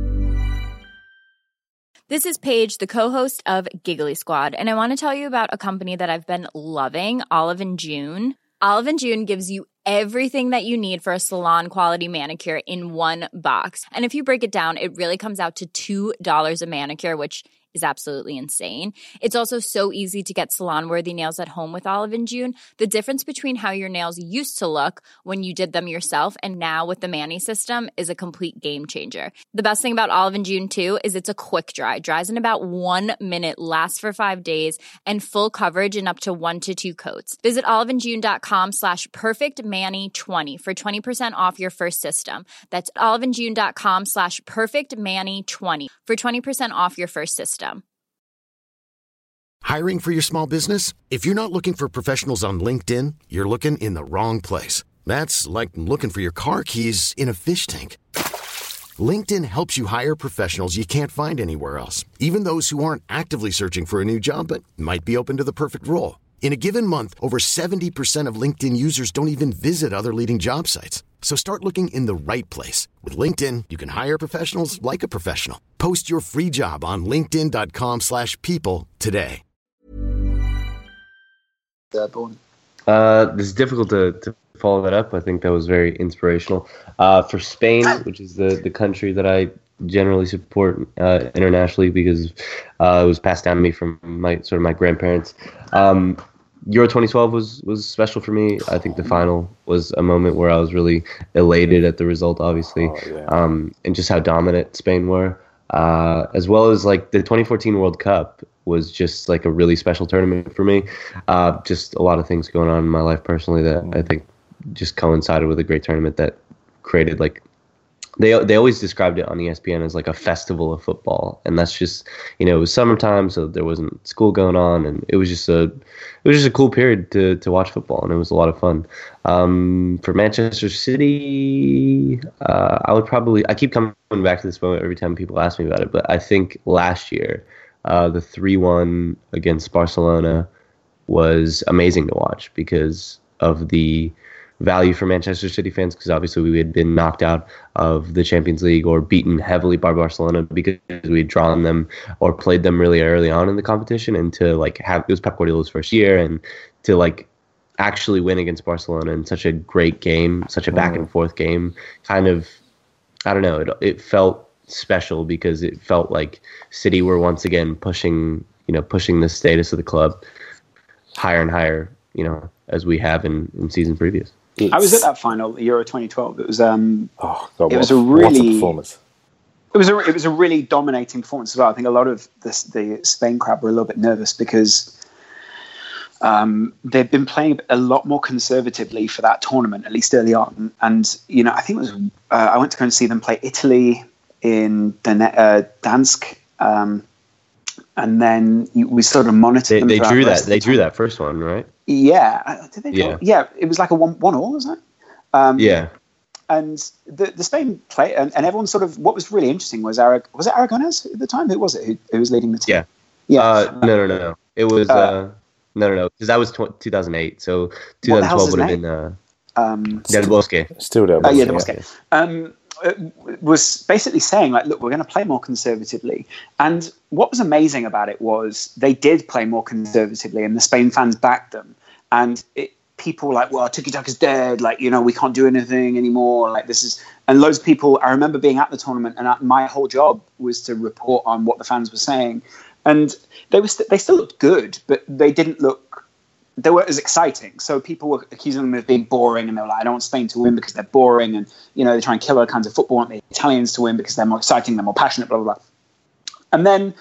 This is Paige, the co-host of Giggly Squad, and I want to tell you about a company that I've been loving, Olive and June. Olive and June gives you everything that you need for a salon-quality manicure in one box. And if you break it down, it really comes out to two dollars a manicure, which is absolutely insane. It's also so easy to get salon-worthy nails at home with Olive and June. The difference between how your nails used to look when you did them yourself and now with the Mani system is a complete game changer. The best thing about Olive and June, too, is it's a quick dry. Dries in about one minute, lasts for five days, and full coverage in up to one to two coats. Visit oliveandjune.com slash perfectmani20 for twenty percent off your first system. That's oliveandjune.com slash perfectmani20 for twenty percent off your first system. Hiring for your small business? If you're not looking for professionals on LinkedIn, you're looking in the wrong place. That's like looking for your car keys in a fish tank. LinkedIn helps you hire professionals you can't find anywhere else, even those who aren't actively searching for a new job but might be open to the perfect role. In a given month, over seventy percent of LinkedIn users don't even visit other leading job sites. So start looking in the right place. With LinkedIn, you can hire professionals like a professional. Post your free job on linkedin.com slash people today. Uh, it's difficult to, to follow that up. I think that was very inspirational. Uh, for Spain, which is the, the country that I generally support uh, internationally because uh, it was passed down to me from my sort of my grandparents. Um, Euro twenty twelve was, was special for me. I think the final was a moment where I was really elated at the result, obviously, oh, yeah. um, and just how dominant Spain were, uh, as well as like the twenty fourteen World Cup was just like a really special tournament for me. Uh, just a lot of things going on in my life personally that I think just coincided with a great tournament that created like They they always described it on E S P N as like a festival of football, and that's just, you know, it was summertime, so there wasn't school going on, and it was just a it was just a cool period to to watch football, and it was a lot of fun. Um, for Manchester City, uh, I would probably I keep coming back to this moment every time people ask me about it, but I think last year uh, the three one against Barcelona was amazing to watch because of the value for Manchester City fans, because obviously we had been knocked out of the Champions League or beaten heavily by Barcelona because we had drawn them or played them really early on in the competition, and to like have it was Pep Guardiola's first year, and to like actually win against Barcelona in such a great game, such a back and forth game, kind of, I don't know, it it felt special because it felt like City were once again pushing, you know, pushing the status of the club higher and higher, you know, as we have in, in season previous. It's, I was at that final, Euro twenty twelve. It was um, oh God, it what, was a really what a performance. It was a it was a really dominating performance as well. I think a lot of this, the Spain crowd were a little bit nervous because um, they've been playing a lot more conservatively for that tournament, at least early on. And you know, I think it was uh, I went to go and see them play Italy in Dan- uh, Dansk. Um, and then we sort of monitored they, them. They drew that. The They drew that first one, right? Yeah, did they? Draw? Yeah, yeah. It was like a one one all, wasn't it? Um, yeah. And the the Spain play, and, and everyone sort of. What was really interesting was Arag- was it Aragonés at the time? Who was it? Who, who was leading the team? Yeah. Yeah. Uh, no, no, no, no. It was uh, uh, no, no, no. Because that was tw- two thousand eight. So two thousand twelve would have been uh, um, Del Bosque. Still Del Bosque. Uh, yeah, Del Bosque. Yeah. Um, was basically saying like, look, we're going to play more conservatively. And what was amazing about it was they did play more conservatively, and the Spain fans backed them. And it, people were like, well, Tiki Taka's dead. Like, you know, we can't do anything anymore. Like, this is, and loads of people. I remember being at the tournament, and my whole job was to report on what the fans were saying. And they were st- they still looked good, but they didn't look. They weren't as exciting. So people were accusing them of being boring, and they were like, I don't want Spain to win because they're boring, and you know they try and kill other kinds of football. Want the Italians to win because they're more exciting, they're more passionate, blah blah blah. And then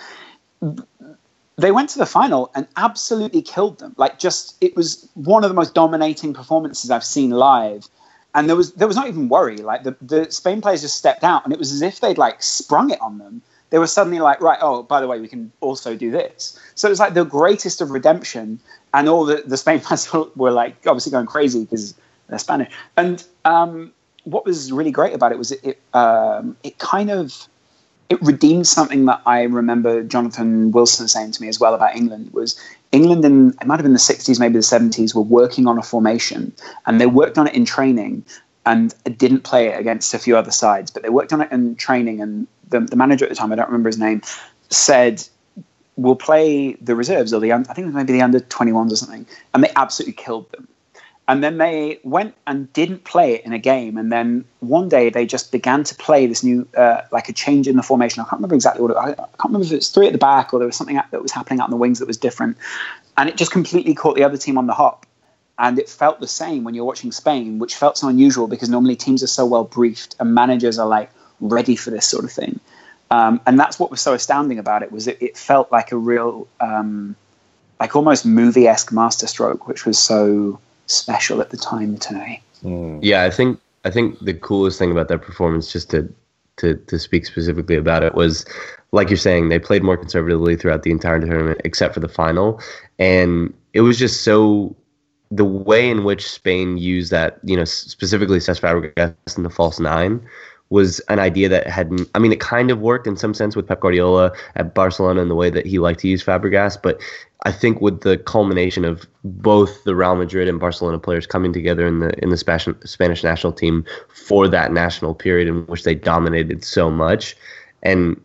they went to the final and absolutely killed them. Like, just it was one of the most dominating performances I've seen live. And there was there was not even worry. Like the, the Spain players just stepped out, and it was as if they'd like sprung it on them. They were suddenly like, right, oh, by the way, we can also do this. So it was like the greatest of redemption. And all the, the Spain fans were like obviously going crazy because they're Spanish. And um, what was really great about it was it it, um, it kind of it redeemed something that I remember Jonathan Wilson saying to me as well about England. Was England in, it might have been the sixties, maybe the seventies, were working on a formation, and they worked on it in training and didn't play it against a few other sides, but they worked on it in training, and the, the manager at the time, I don't remember his name, said, we'll play the reserves, or the I think it was maybe the under twenty-ones or something, and they absolutely killed them. And then they went and didn't play it in a game. And then one day they just began to play this new, uh, like a change in the formation. I can't remember exactly what it was. I can't remember if it was three at the back or there was something that was happening out in the wings that was different. And it just completely caught the other team on the hop. And it felt the same when you're watching Spain, which felt so unusual because normally teams are so well briefed and managers are like ready for this sort of thing. Um, and that's what was so astounding about it, was it, it felt like a real, um, like almost movie-esque masterstroke, which was so special at the time today. Mm. Yeah, I think I think the coolest thing about that performance, just to, to to speak specifically about it, was, like you're saying, they played more conservatively throughout the entire tournament except for the final, and it was just so, the way in which Spain used that, you know, specifically Cesc Fabregas in the false nine, was an idea that hadn't, I mean, it kind of worked in some sense with Pep Guardiola at Barcelona and the way that he liked to use Fabregas, but I think with the culmination of both the Real Madrid and Barcelona players coming together in the in the Spanish, Spanish national team for that national period in which they dominated so much, and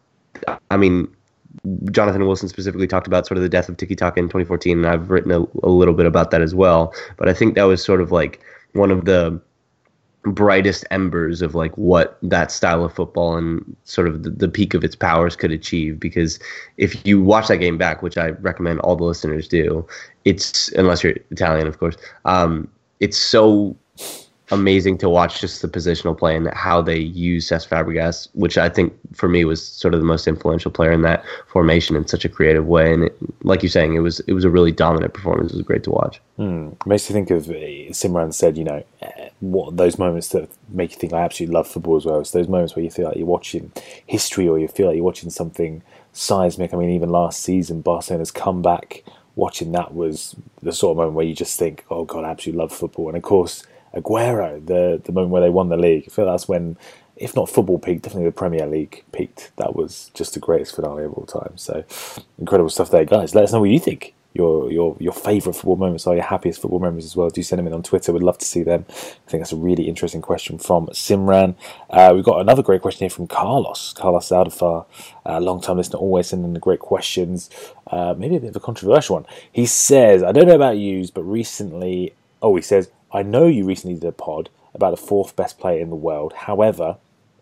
I mean, Jonathan Wilson specifically talked about sort of the death of tiki-taka in twenty fourteen, and I've written a, a little bit about that as well, but I think that was sort of like one of the brightest embers of like what that style of football and sort of the, the peak of its powers could achieve. Because if you watch that game back, which I recommend all the listeners do, it's, unless you're Italian, of course, um, it's so amazing to watch just the positional play and how they use Cesc Fabregas, which I think for me was sort of the most influential player in that formation in such a creative way. And it, like you're saying, it was it was a really dominant performance. It was great to watch. Hmm. It makes you think of, Simran said, you know, what those moments that make you think I absolutely love football as well. It's those moments where you feel like you're watching history, or you feel like you're watching something seismic. I mean, even last season, Barcelona's comeback, watching that was the sort of moment where you just think, oh God, I absolutely love football. And of course, Aguero, the the moment where they won the league, I feel that's when, if not football peaked, definitely the Premier League peaked. That was just the greatest finale of all time. So incredible stuff there, guys. Let us know what you think. Your your your favourite football moments are your happiest football memories as well. Do send them in on Twitter. We'd love to see them. I think that's a really interesting question from Simran. Uh, we've got another great question here from Carlos. Carlos Aldafar, a long-time listener, always sending the great questions. Uh, maybe a bit of a controversial one. He says, I don't know about yous, but recently... Oh, he says, I know you recently did a pod about the fourth best player in the world. However,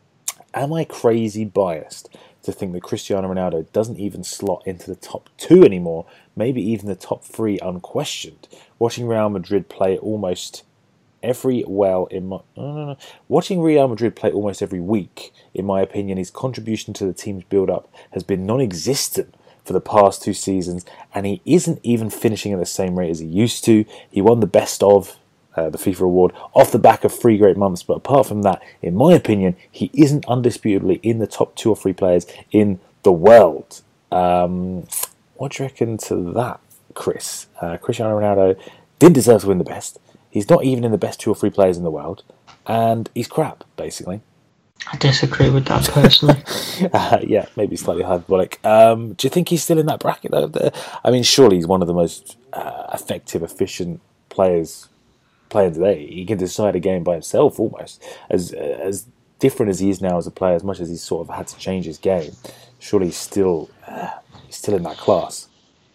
am I crazy biased to think that Cristiano Ronaldo doesn't even slot into the top two anymore, maybe even the top three unquestioned? Watching Real Madrid play almost every well in my no, no, no. Watching Real Madrid play almost every week, in my opinion, his contribution to the team's build-up has been non-existent for the past two seasons, and he isn't even finishing at the same rate as he used to. He won the best of Uh, the FIFA award off the back of three great months, but apart from that, in my opinion, he isn't undisputably in the top two or three players in the world. Um, what do you reckon to that, Chris? Uh, Cristiano Ronaldo didn't deserve to win the best. He's not even in the best two or three players in the world, and he's crap, basically. I disagree with that personally. uh, yeah, maybe slightly hyperbolic. Um, do you think he's still in that bracket though? I mean, surely he's one of the most uh, effective, efficient players playing today. He can decide a game by himself almost. As as different as he is now as a player, as much as he's sort of had to change his game, surely he's still uh, he's still in that class.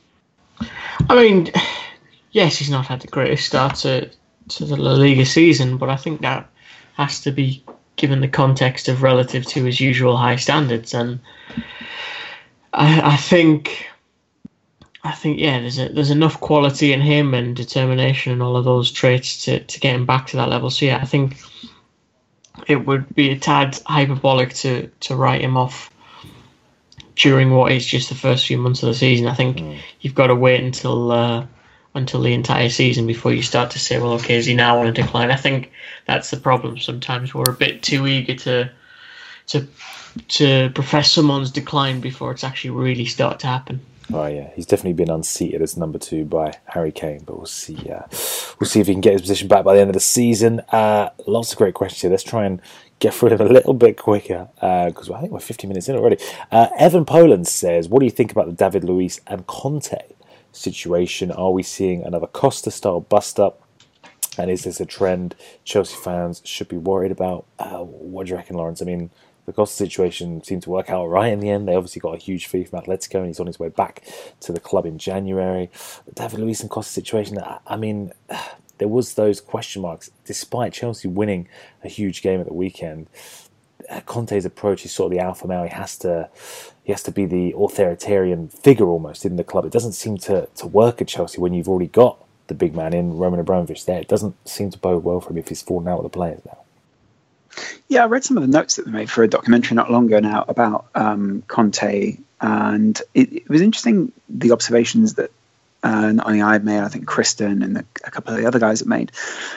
I mean, yes, he's not had the greatest start to to the La Liga season, but I think that has to be given the context of relative to his usual high standards. And I, I think. I think, yeah, there's a, there's enough quality in him and determination and all of those traits to, to get him back to that level. So, yeah, I think it would be a tad hyperbolic to, to write him off during what is just the first few months of the season. I think mm. you've got to wait until uh, until the entire season before you start to say, well, okay, is he now on a decline? I think that's the problem. Sometimes we're a bit too eager to to to profess someone's decline before it's actually really start to happen. Oh yeah, he's definitely been unseated as number two by Harry Kane, but we'll see. Uh, we'll see if he can get his position back by the end of the season. Uh, lots of great questions here. Let's try and get through them a little bit quicker because uh, I think we're fifty minutes in already. Uh, Evan Poland says, "What do you think about the David Luiz and Conte situation? Are we seeing another Costa-style bust-up? And is this a trend Chelsea fans should be worried about?" Uh, what do you reckon, Lawrence? I mean, the Costa situation seemed to work out right in the end. They obviously got a huge fee from Atletico, and he's on his way back to the club in January. The David Luiz and Costa situation, I mean, there was those question marks, despite Chelsea winning a huge game at the weekend. Conte's approach is sort of the alpha male. He has to, he has to be the authoritarian figure almost in the club. It doesn't seem to, to work at Chelsea when you've already got the big man in Roman Abramovich there. It doesn't seem to bode well for him if he's fallen out with the players now. Yeah, I read some of the notes that they made for a documentary not long ago now about um, Conte, and it, it was interesting the observations that uh, not only I made, I think Kristen and the, a couple of the other guys have made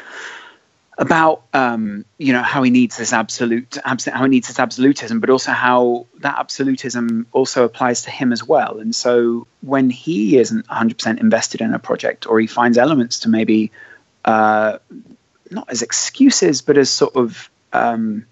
about um, you know how he needs this absolute, abs- how he needs this absolutism, but also how that absolutism also applies to him as well. And so when he isn't one hundred percent invested in a project, or he finds elements to maybe uh, not as excuses, but as sort of um,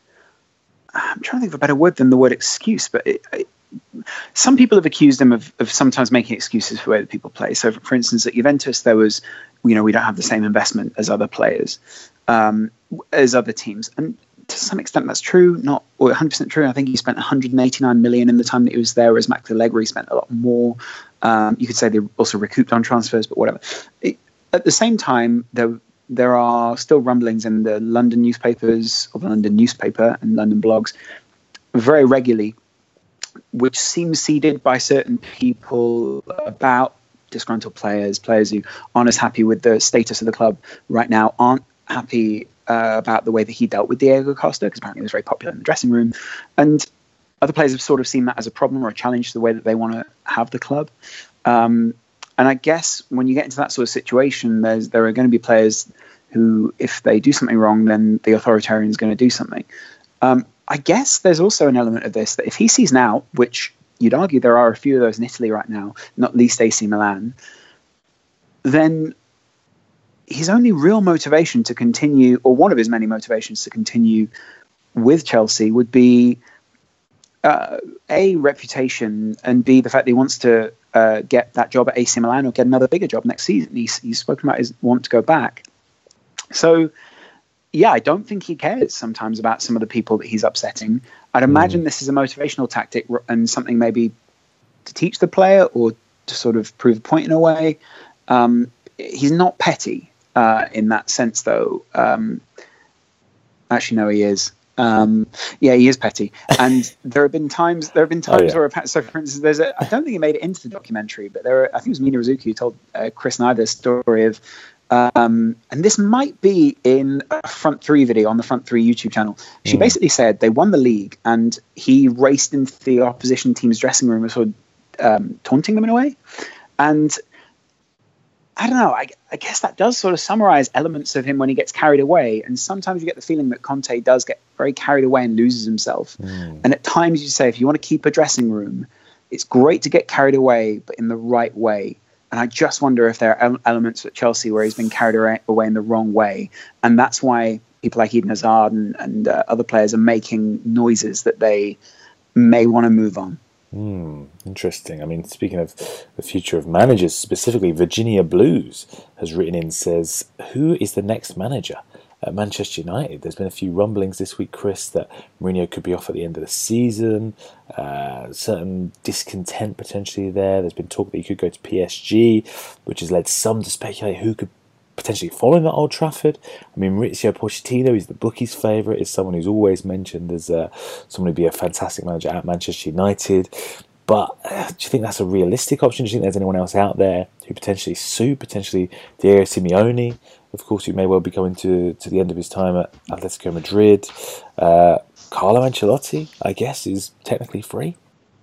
I'm trying to think of a better word than the word excuse, but it, it, some people have accused him of, of sometimes making excuses for the way that people play. So, for, for instance, at Juventus, there was, you know, we don't have the same investment as other players, um, as other teams. And to some extent, that's true, not or one hundred percent true. I think he spent one hundred eighty-nine million in the time that he was there, whereas Max Allegri spent a lot more. Um, you could say they also recouped on transfers, but whatever. It, at the same time, there there are still rumblings in the London newspapers, or the London newspaper and London blogs, very regularly, which seems seeded by certain people about disgruntled players, players who aren't as happy with the status of the club right now, aren't happy uh, about the way that he dealt with Diego Costa, because apparently he was very popular in the dressing room. And other players have sort of seen that as a problem or a challenge to the way that they want to have the club. Um, and I guess when you get into that sort of situation, there's, there are going to be players who, if they do something wrong, then the authoritarian is going to do something. Um, I guess there's also an element of this that if he sees now, which you'd argue there are a few of those in Italy right now, not least A C Milan, then his only real motivation to continue, or one of his many motivations to continue with Chelsea, would be uh, A, reputation, and B, the fact that he wants to uh, get that job at A C Milan or get another bigger job next season. He's, he's spoken about his want to go back. So, yeah, I don't think he cares sometimes about some of the people that he's upsetting. I'd imagine mm. this is a motivational tactic and something maybe to teach the player or to sort of prove a point in a way. Um, he's not petty uh, in that sense, though. Um, actually, no, he is. Um, yeah, he is petty. And there have been times. There have been times oh, yeah. where, so for instance, there's a. I don't think he made it into the documentary, but there. Are, I think it was Mina Rizuki who told uh, Chris and I the story of. Um, and this might be in a Front Three video on the Front Three YouTube channel. She mm. basically said they won the league, and he raced into the opposition team's dressing room and sort of um, taunting them in a way. And I don't know. I, I guess that does sort of summarize elements of him when he gets carried away. And sometimes you get the feeling that Conte does get very carried away and loses himself. Mm. And at times you say, if you want to keep a dressing room, it's great to get carried away, but in the right way. And I just wonder if there are elements at Chelsea where he's been carried away in the wrong way. And that's why people like Eden Hazard and, and uh, other players are making noises that they may want to move on. Mm, interesting. I mean, speaking of the future of managers, specifically Virginia Blues has written in, says, who is the next manager at Manchester United? There's been a few rumblings this week, Chris, that Mourinho could be off at the end of the season. Uh, certain discontent potentially there. There's been talk that he could go to P S G, which has led some to speculate who could potentially follow him at Old Trafford. I mean, Mauricio Pochettino is the bookies' favourite, is someone who's always mentioned as uh, someone who'd be a fantastic manager at Manchester United. But uh, do you think that's a realistic option? Do you think there's anyone else out there who potentially suit, potentially Diego Simeone, of course, who may well be coming to, to the end of his time at Atletico Madrid? Uh, Carlo Ancelotti, I guess, is technically free.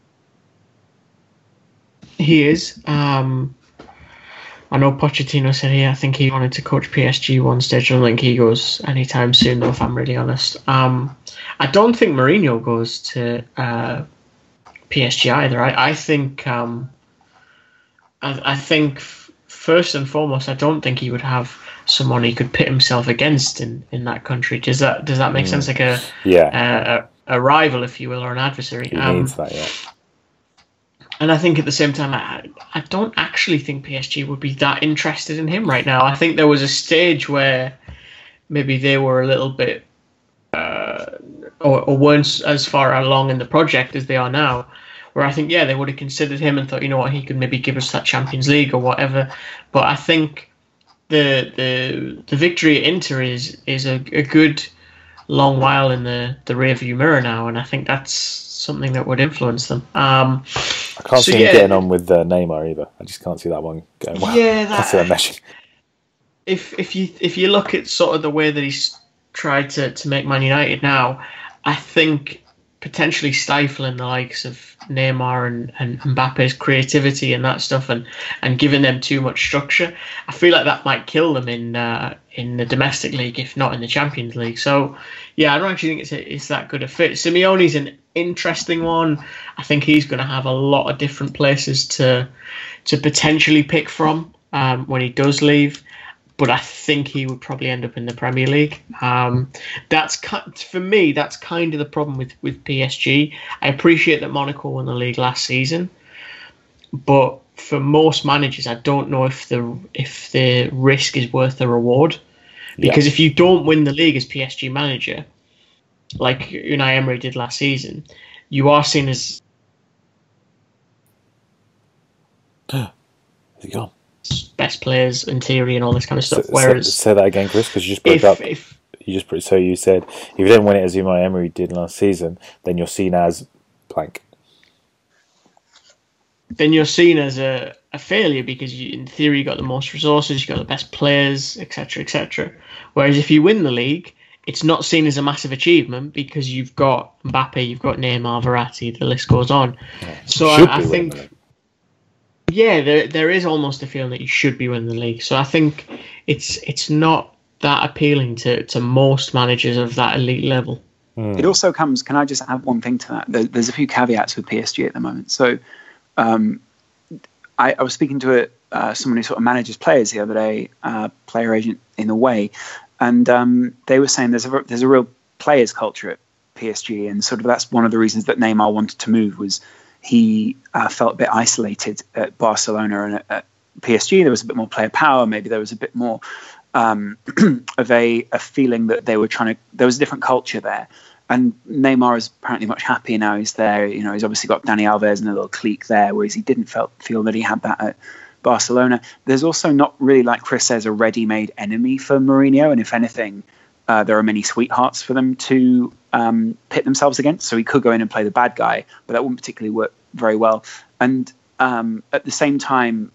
He is. Um, I know Pochettino said he, I think he wanted to coach P S G one stage. I don't think he goes anytime soon, though, if I'm really honest. Um, I don't think Mourinho goes to uh, P S G either. I, I think, um, I, I think f- first and foremost, I don't think he would have someone he could pit himself against in, in that country. Does that does that make mm. sense? Like a yeah a, a rival, if you will, or an adversary. He um, needs that, yeah. And I think at the same time, I, I don't actually think P S G would be that interested in him right now. I think there was a stage where maybe they were a little bit, uh, or, or weren't as far along in the project as they are now, where I think, yeah, they would have considered him and thought, you know what, he could maybe give us that Champions League or whatever. But I think the the the victory at Inter is is a, a good long while in the the rearview mirror now, and I think that's something that would influence them. Um, I can't so see yeah, him getting on with uh, Neymar either. I just can't see that one going well. Yeah, that, I can't see that meshing. If if you if you look at sort of the way that he's tried to, to make Man United now, I think potentially stifling the likes of Neymar and, and Mbappe's creativity and that stuff, and, and giving them too much structure, I feel like that might kill them in uh, in the domestic league, if not in the Champions League. So, yeah, I don't actually think it's a, it's that good a fit. Simeone's an interesting one. I think he's going to have a lot of different places to to potentially pick from um, when he does leave. But I think he would probably end up in the Premier League. Um, that's for me. That's kind of the problem with, with P S G. I appreciate that Monaco won the league last season, but for most managers, I don't know if the if the risk is worth the reward. Because yeah. if you don't win the league as P S G manager, like Unai Emery did last season, you are seen as Is he gone? Best players in theory and all this kind of stuff. So, Whereas, say, say that again, Chris, because you just broke if, up. If, you just so you said if you didn't win it as Unai Emery did last season, then you're seen as blank. Then you're seen as a, a failure because you, in theory, you got the most resources, you got the best players, et cetera, et cetera. Whereas if you win the league, it's not seen as a massive achievement because you've got Mbappe, you've got Neymar, Verratti, the list goes on. Yeah, so I, I think. Yeah, there there is almost a feeling that you should be winning the league. So I think it's it's not that appealing to, to most managers of that elite level. Mm. It also comes, can I just add one thing to that? There, there's a few caveats with P S G at the moment. So um, I, I was speaking to a, uh, someone who sort of manages players the other day, uh, player agent in a way, and um, they were saying there's a, there's a real players culture at P S G, and sort of that's one of the reasons that Neymar wanted to move was he uh, felt a bit isolated at Barcelona and at, at P S G. There was a bit more player power. Maybe there was a bit more um, of a, a feeling that they were trying to. There was a different culture there. And Neymar is apparently much happier now. He's there. You know, he's obviously got Dani Alves and a little clique there, whereas he didn't felt, feel that he had that at Barcelona. There's also not really, like Chris says, a ready-made enemy for Mourinho. And if anything, uh, there are many sweethearts for them to um, pit themselves against. So he could go in and play the bad guy, but that wouldn't particularly work very well. And um, at the same time,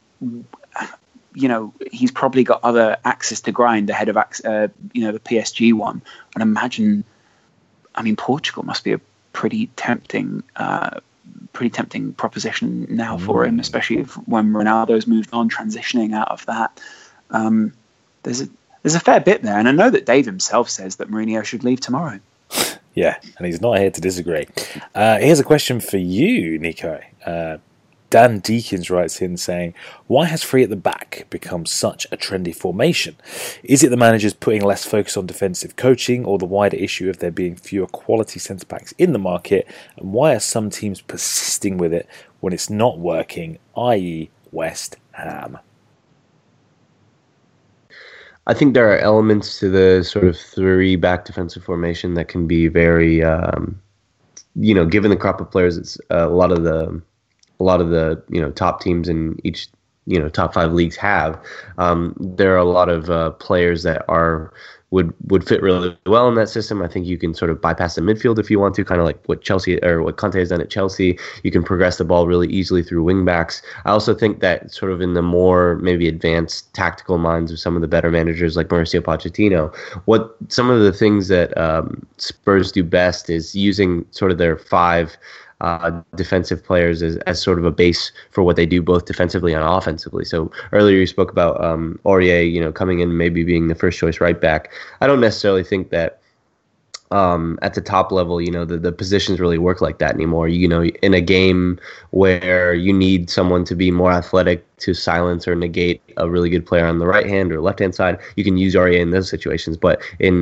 you know, he's probably got other axes to grind ahead of, uh, you know, the P S G one. And imagine, I mean, Portugal must be a pretty tempting, uh, pretty tempting proposition now mm. for him, especially if, when Ronaldo's moved on, transitioning out of that. Um, there's a there's a fair bit there, and I know that Dave himself says that Mourinho should leave tomorrow. Yeah, and he's not here to disagree. Uh, here's a question for you, Nico. Uh, Dan Deakins writes in saying, why has three at the back become such a trendy formation? Is it the managers putting less focus on defensive coaching or the wider issue of there being fewer quality centre-backs in the market? And why are some teams persisting with it when it's not working, that is. West Ham? I think there are elements to the sort of three-back defensive formation that can be very, um, you know, given the crop of players, it's uh, a lot of the, a lot of the, you know, top teams in each, you know, top five leagues have. Um, there are a lot of uh, players that are would would fit really well in that system. I think you can sort of bypass the midfield if you want to, kind of like what Chelsea or what Conte has done at Chelsea. You can progress the ball really easily through wing backs. I also think that sort of in the more maybe advanced tactical minds of some of the better managers like Mauricio Pochettino, what some of the things that um, Spurs do best is using sort of their five Uh, defensive players as, as sort of a base for what they do both defensively and offensively. So earlier you spoke about um, Aurier, you know, coming in and maybe being the first choice right back. I don't necessarily think that um, at the top level, you know, the, the positions really work like that anymore. You know, in a game where you need someone to be more athletic to silence or negate a really good player on the right hand or left hand side, you can use Aurier in those situations. But in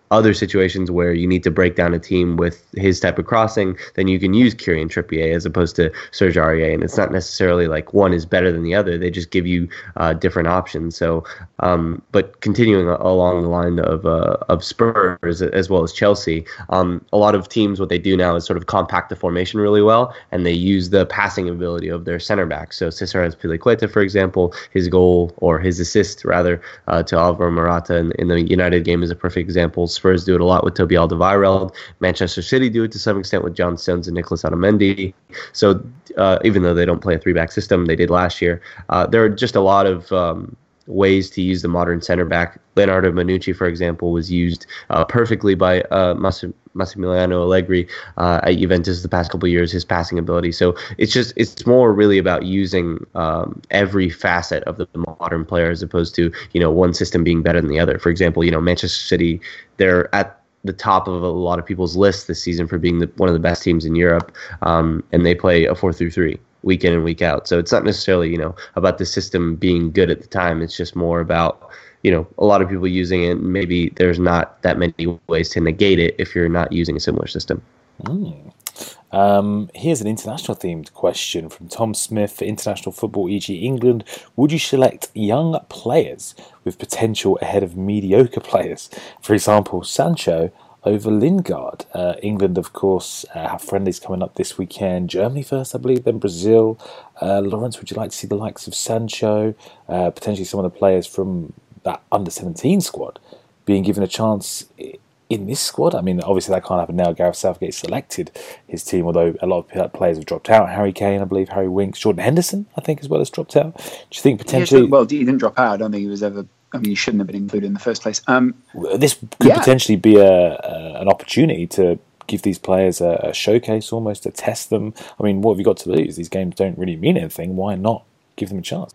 other situations where you need to break down a team with his type of crossing, then you can use Kieran Trippier as opposed to Serge Aurier. And it's not necessarily like one is better than the other. They just give you uh, different options. So, um, but continuing along the line of uh, of Spurs as well as Chelsea, um, a lot of teams, what they do now is sort of compact the formation really well, and they use the passing ability of their center back. So Cesar Azpilicueta, for example, his goal or his assist rather uh, to Alvaro Morata in, in the United game is a perfect example. Spurs do it a lot with Toby Alderweireld. Manchester City do it to some extent with John Stones and Nicolas Otamendi. So uh, even though they don't play a three-back system, they did last year. Uh, there are just a lot of um, ways to use the modern center back. Leonardo Bonucci, for example, was used uh, perfectly by uh, Massi- Massimiliano Allegri uh, at Juventus the past couple of years, his passing ability. So it's just it's more really about using um, every facet of the modern player as opposed to, you know, one system being better than the other. For example, you know, Manchester City, they're at the top of a lot of people's lists this season for being the, one of the best teams in Europe, um, and they play a four through three week in and week out. So it's not necessarily, you know, about the system being good at the time. It's just more about, you know, a lot of people using it. Maybe there's not that many ways to negate it if you're not using a similar system. Mm. Um, here's an international themed question from Tom Smith for International Football, for example. England. Would you select young players with potential ahead of mediocre players? For example, Sancho over Lingard. Uh, England, of course, uh, have friendlies coming up this weekend. Germany first, I believe, then Brazil. Uh, Lawrence, would you like to see the likes of Sancho, uh, potentially some of the players from that under seventeen squad being given a chance in this squad? I mean, obviously that can't happen now. Gareth Southgate selected his team, although a lot of players have dropped out. Harry Kane, I believe, Harry Winks, Jordan Henderson, I think, as well has dropped out. Do you think potentially... Yeah, well, he didn't drop out. I don't think he was ever... I mean, he shouldn't have been included in the first place. Um, this could yeah. potentially be a, a an opportunity to give these players a, a showcase almost, to test them. I mean, what have you got to lose? These games don't really mean anything. Why not give them a chance?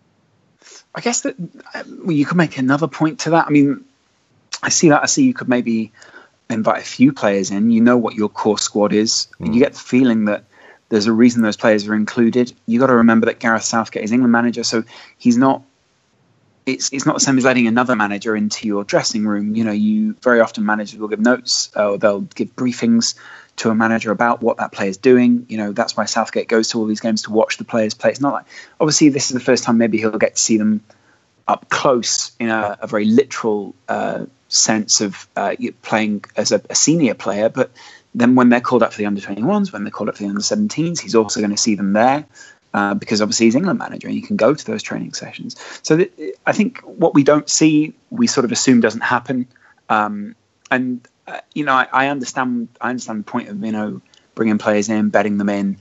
I guess that well, you could make another point to that. I mean, I see that. I see you could maybe invite a few players in. You know what your core squad is. Mm. And you get the feeling that there's a reason those players are included. You got to remember that Gareth Southgate is England manager, so he's not. It's it's not the same as letting another manager into your dressing room. You know, you very often managers will give notes or they'll give briefings to a manager about what that player's doing. You know, that's why Southgate goes to all these games to watch the players play. It's not like, obviously this is the first time maybe he'll get to see them up close in a, a very literal uh, sense of uh, playing as a, a senior player. But then when they're called up for the under twenty-ones, when they're called up for the under seventeens, he's also going to see them there. Uh, because obviously he's England manager and you can go to those training sessions. So th- I think what we don't see, we sort of assume doesn't happen. Um, and, uh, you know, I, I understand I understand the point of, you know, bringing players in, betting them in.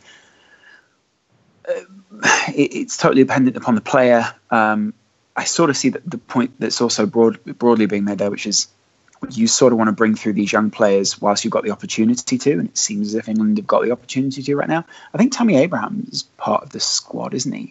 Uh, it, it's totally dependent upon the player. Um, I sort of see that the point that's also broad, broadly being made there, which is you sort of want to bring through these young players whilst you've got the opportunity to, and it seems as if England have got the opportunity to right now. I think Tammy Abraham is part of the squad, isn't he?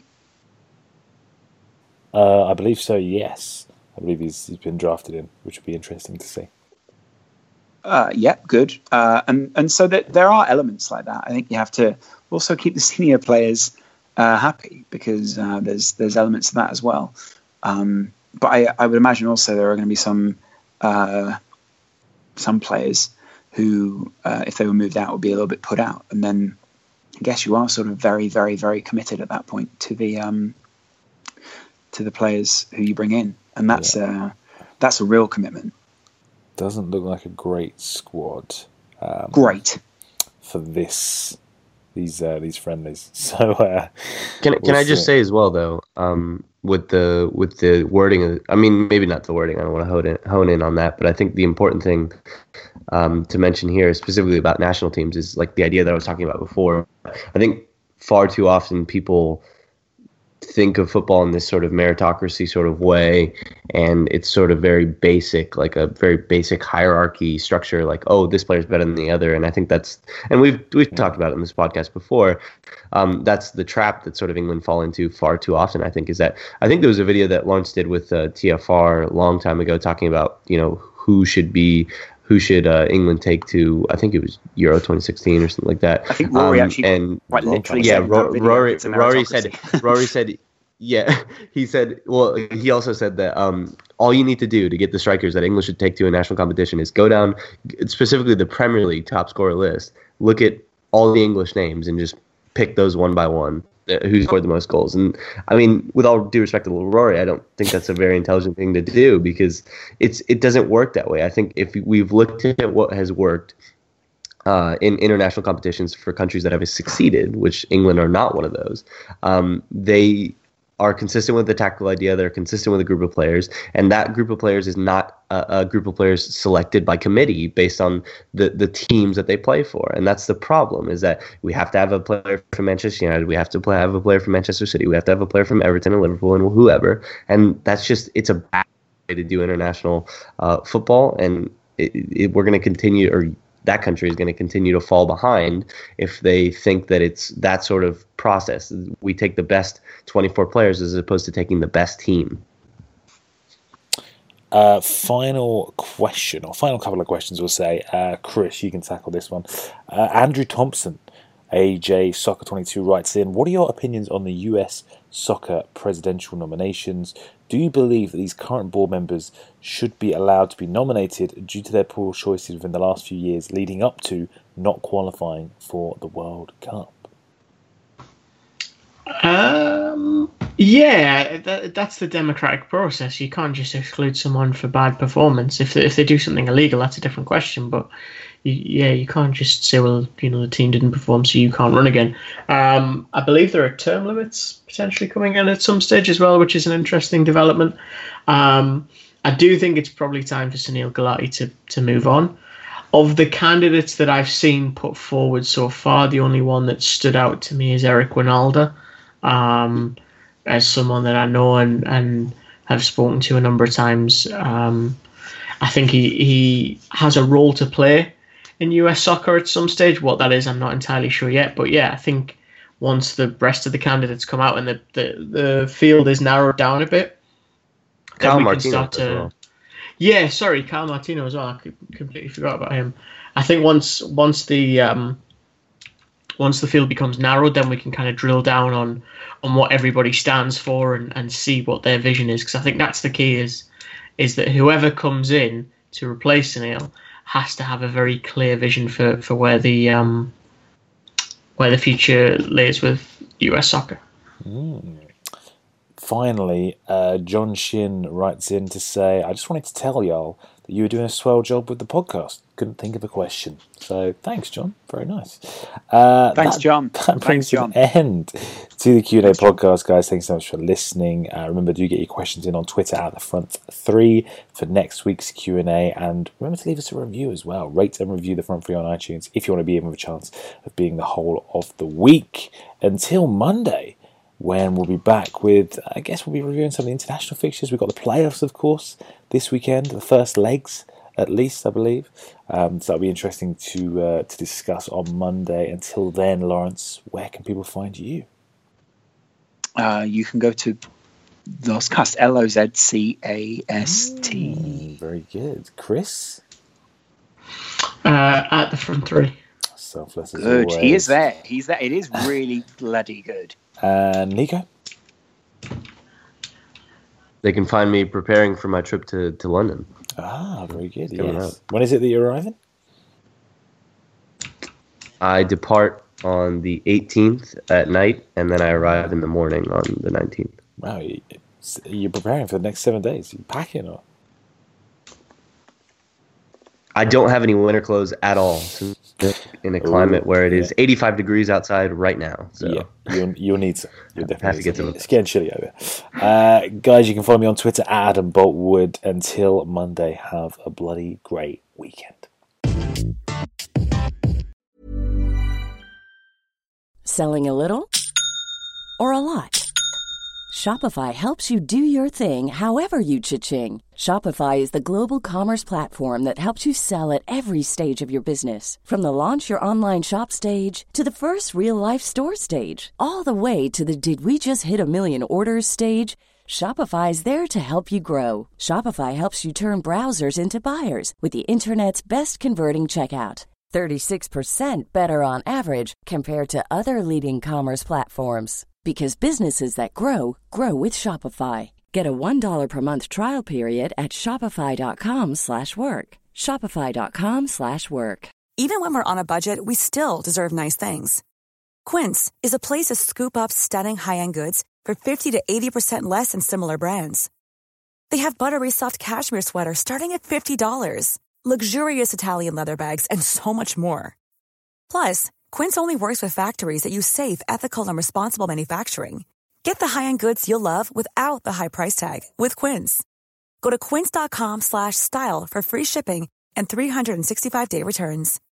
Uh, I believe so, yes. I believe he's, he's been drafted in, which would be interesting to see. Uh, yeah, good. Uh, and, and so that there are elements like that. I think you have to also keep the senior players uh, happy because uh, there's there's elements of that as well. Um, but I, I would imagine also there are going to be some Uh, some players who, uh, if they were moved out, would be a little bit put out, and then I guess you are sort of very, very, very committed at that point to the um, to the players who you bring in, and that's yeah. uh, that's a real commitment. Doesn't look like a great squad. Um, great for this these uh, these friendlies. So uh, can can we'll I just say as well though. Um, With the with the wording, of, I mean, maybe not the wording. I don't want to hone in, hone in on that, but I think the important thing um, to mention here, specifically about national teams, is like the idea that I was talking about before. I think far too often people think of football in this sort of meritocracy sort of way, and it's sort of very basic, like a very basic hierarchy structure, like, oh, this player's better than the other. And I think that's, and we've we've talked about it in this podcast before, um, that's the trap that sort of England fall into far too often, I think, is that, I think there was a video that Lawrence did with uh, T F R a long time ago talking about, you know, who should be, who should uh, England take to, I think it was Euro twenty sixteen or something like that. I think Rory um, actually and quite literally yeah, said Ro- video, Rory, Rory said, Rory said, Yeah, he said. Well, he also said that um, all you need to do to get the strikers that England should take to a national competition is go down, specifically the Premier League top scorer list. Look at all the English names and just pick those one by one. Who scored the most goals? And I mean, with all due respect to Rory, I don't think that's a very intelligent thing to do because it's it doesn't work that way. I think if we've looked at what has worked uh, in international competitions for countries that have succeeded, which England are not one of those, um, they are consistent with the tactical idea. They're consistent with a group of players, and that group of players is not a, a group of players selected by committee based on the, the teams that they play for. And that's the problem, is that we have to have a player from Manchester United, we have to play, have a player from Manchester City, we have to have a player from Everton and Liverpool and whoever. And that's just, it's a bad way to do international uh, football, and it, it, we're going to continue, or that country is going to continue to fall behind if they think that it's that sort of process. We take the best twenty-four players as opposed to taking the best team. Uh, final question, or final couple of questions, we'll say. Uh, Chris, you can tackle this one. Uh, Andrew Thompson, A J Soccer twenty-two, writes in, what are your opinions on the U S soccer presidential nominations? Do you believe that these current board members should be allowed to be nominated due to their poor choices within the last few years leading up to not qualifying for the World Cup? Um, yeah, that, that's the democratic process. You can't just exclude someone for bad performance. If they, if they do something illegal, that's a different question. But you, yeah, you can't just say, well, you know, the team didn't perform, so you can't run again. Um, I believe there are term limits potentially coming in at some stage as well, which is an interesting development. Um, I do think it's probably time for Sunil Gulati to to move on. Of the candidates that I've seen put forward so far, the only one that stood out to me is Eric Winalda. Um, as someone that I know and, and have spoken to a number of times, um, I think he, he has a role to play in U S soccer at some stage. What that is, I'm not entirely sure yet. But yeah, I think once the rest of the candidates come out and the, the, the field is narrowed down a bit, Kyle then we Martino can start to... well. Yeah, sorry, Kyle Martino as well. I completely forgot about him. I think once once the... Um, Once the field becomes narrowed, then we can kind of drill down on on what everybody stands for and, and see what their vision is. Because I think that's the key, is is that whoever comes in to replace Sunil has to have a very clear vision for, for where the um where the future lays with U S soccer. Mm. Finally, uh, John Shin writes in to say, I just wanted to tell y'all that you were doing a swell job with the podcast. Couldn't think of a question. So thanks, John. Very nice. Uh, Thanks, that, John. That brings Thanks, John. an end to the Q and A podcast, guys. Thanks so much for listening. Uh, remember, do get your questions in on Twitter at the front three for next week's Q and A. And remember to leave us a review as well. Rate and review the front three on iTunes if you want to be in with a chance of being the whole of the week. Until Monday, when we'll be back with, I guess we'll be reviewing some of the international fixtures. We've got the playoffs, of course, this weekend, the first legs, at least, I believe. Um, so that'll be interesting to uh, to discuss on Monday. Until then, Lawrence, where can people find you? Uh, you can go to Lozcast, L O Z C A S T. Mm, very good. Chris? Uh, at the front three. Selfless as Good. always. He is there. He's there. It is really bloody good. And Nico? They can find me preparing for my trip to, to London. Ah, very good. Coming Yes. up. When is it that you're arriving? I depart on the eighteenth at night, and then I arrive in the morning on the nineteenth. Wow, you- it's- you're preparing for the next seven days. You're packing or? I don't have any winter clothes at all, since in a climate Ooh, where it is yeah. eighty-five degrees outside right now. So Yeah, you'll, you'll need some. You'll definitely Have to need get some. some. It's getting chilly over there. Uh, guys, you can follow me on Twitter at Adam Boltwood. Until Monday, have a bloody great weekend. Selling a little or a lot? Shopify helps you do your thing however you cha-ching. Shopify is the global commerce platform that helps you sell at every stage of your business. From the launch your online shop stage to the first real-life store stage, all the way to the did we just hit a million orders stage. Shopify is there to help you grow. Shopify helps you turn browsers into buyers with the internet's best converting checkout. thirty-six percent better on average compared to other leading commerce platforms. Because businesses that grow, grow with Shopify. Get a one dollar per month trial period at shopify.com slash work. Shopify.com slash work. Even when we're on a budget, we still deserve nice things. Quince is a place to scoop up stunning high-end goods for fifty to eighty percent less than similar brands. They have buttery soft cashmere sweaters starting at fifty dollars, luxurious Italian leather bags, and so much more. Plus, Quince only works with factories that use safe, ethical, and responsible manufacturing. Get the high-end goods you'll love without the high price tag with Quince. Go to quince.com slash style for free shipping and three sixty-five day returns.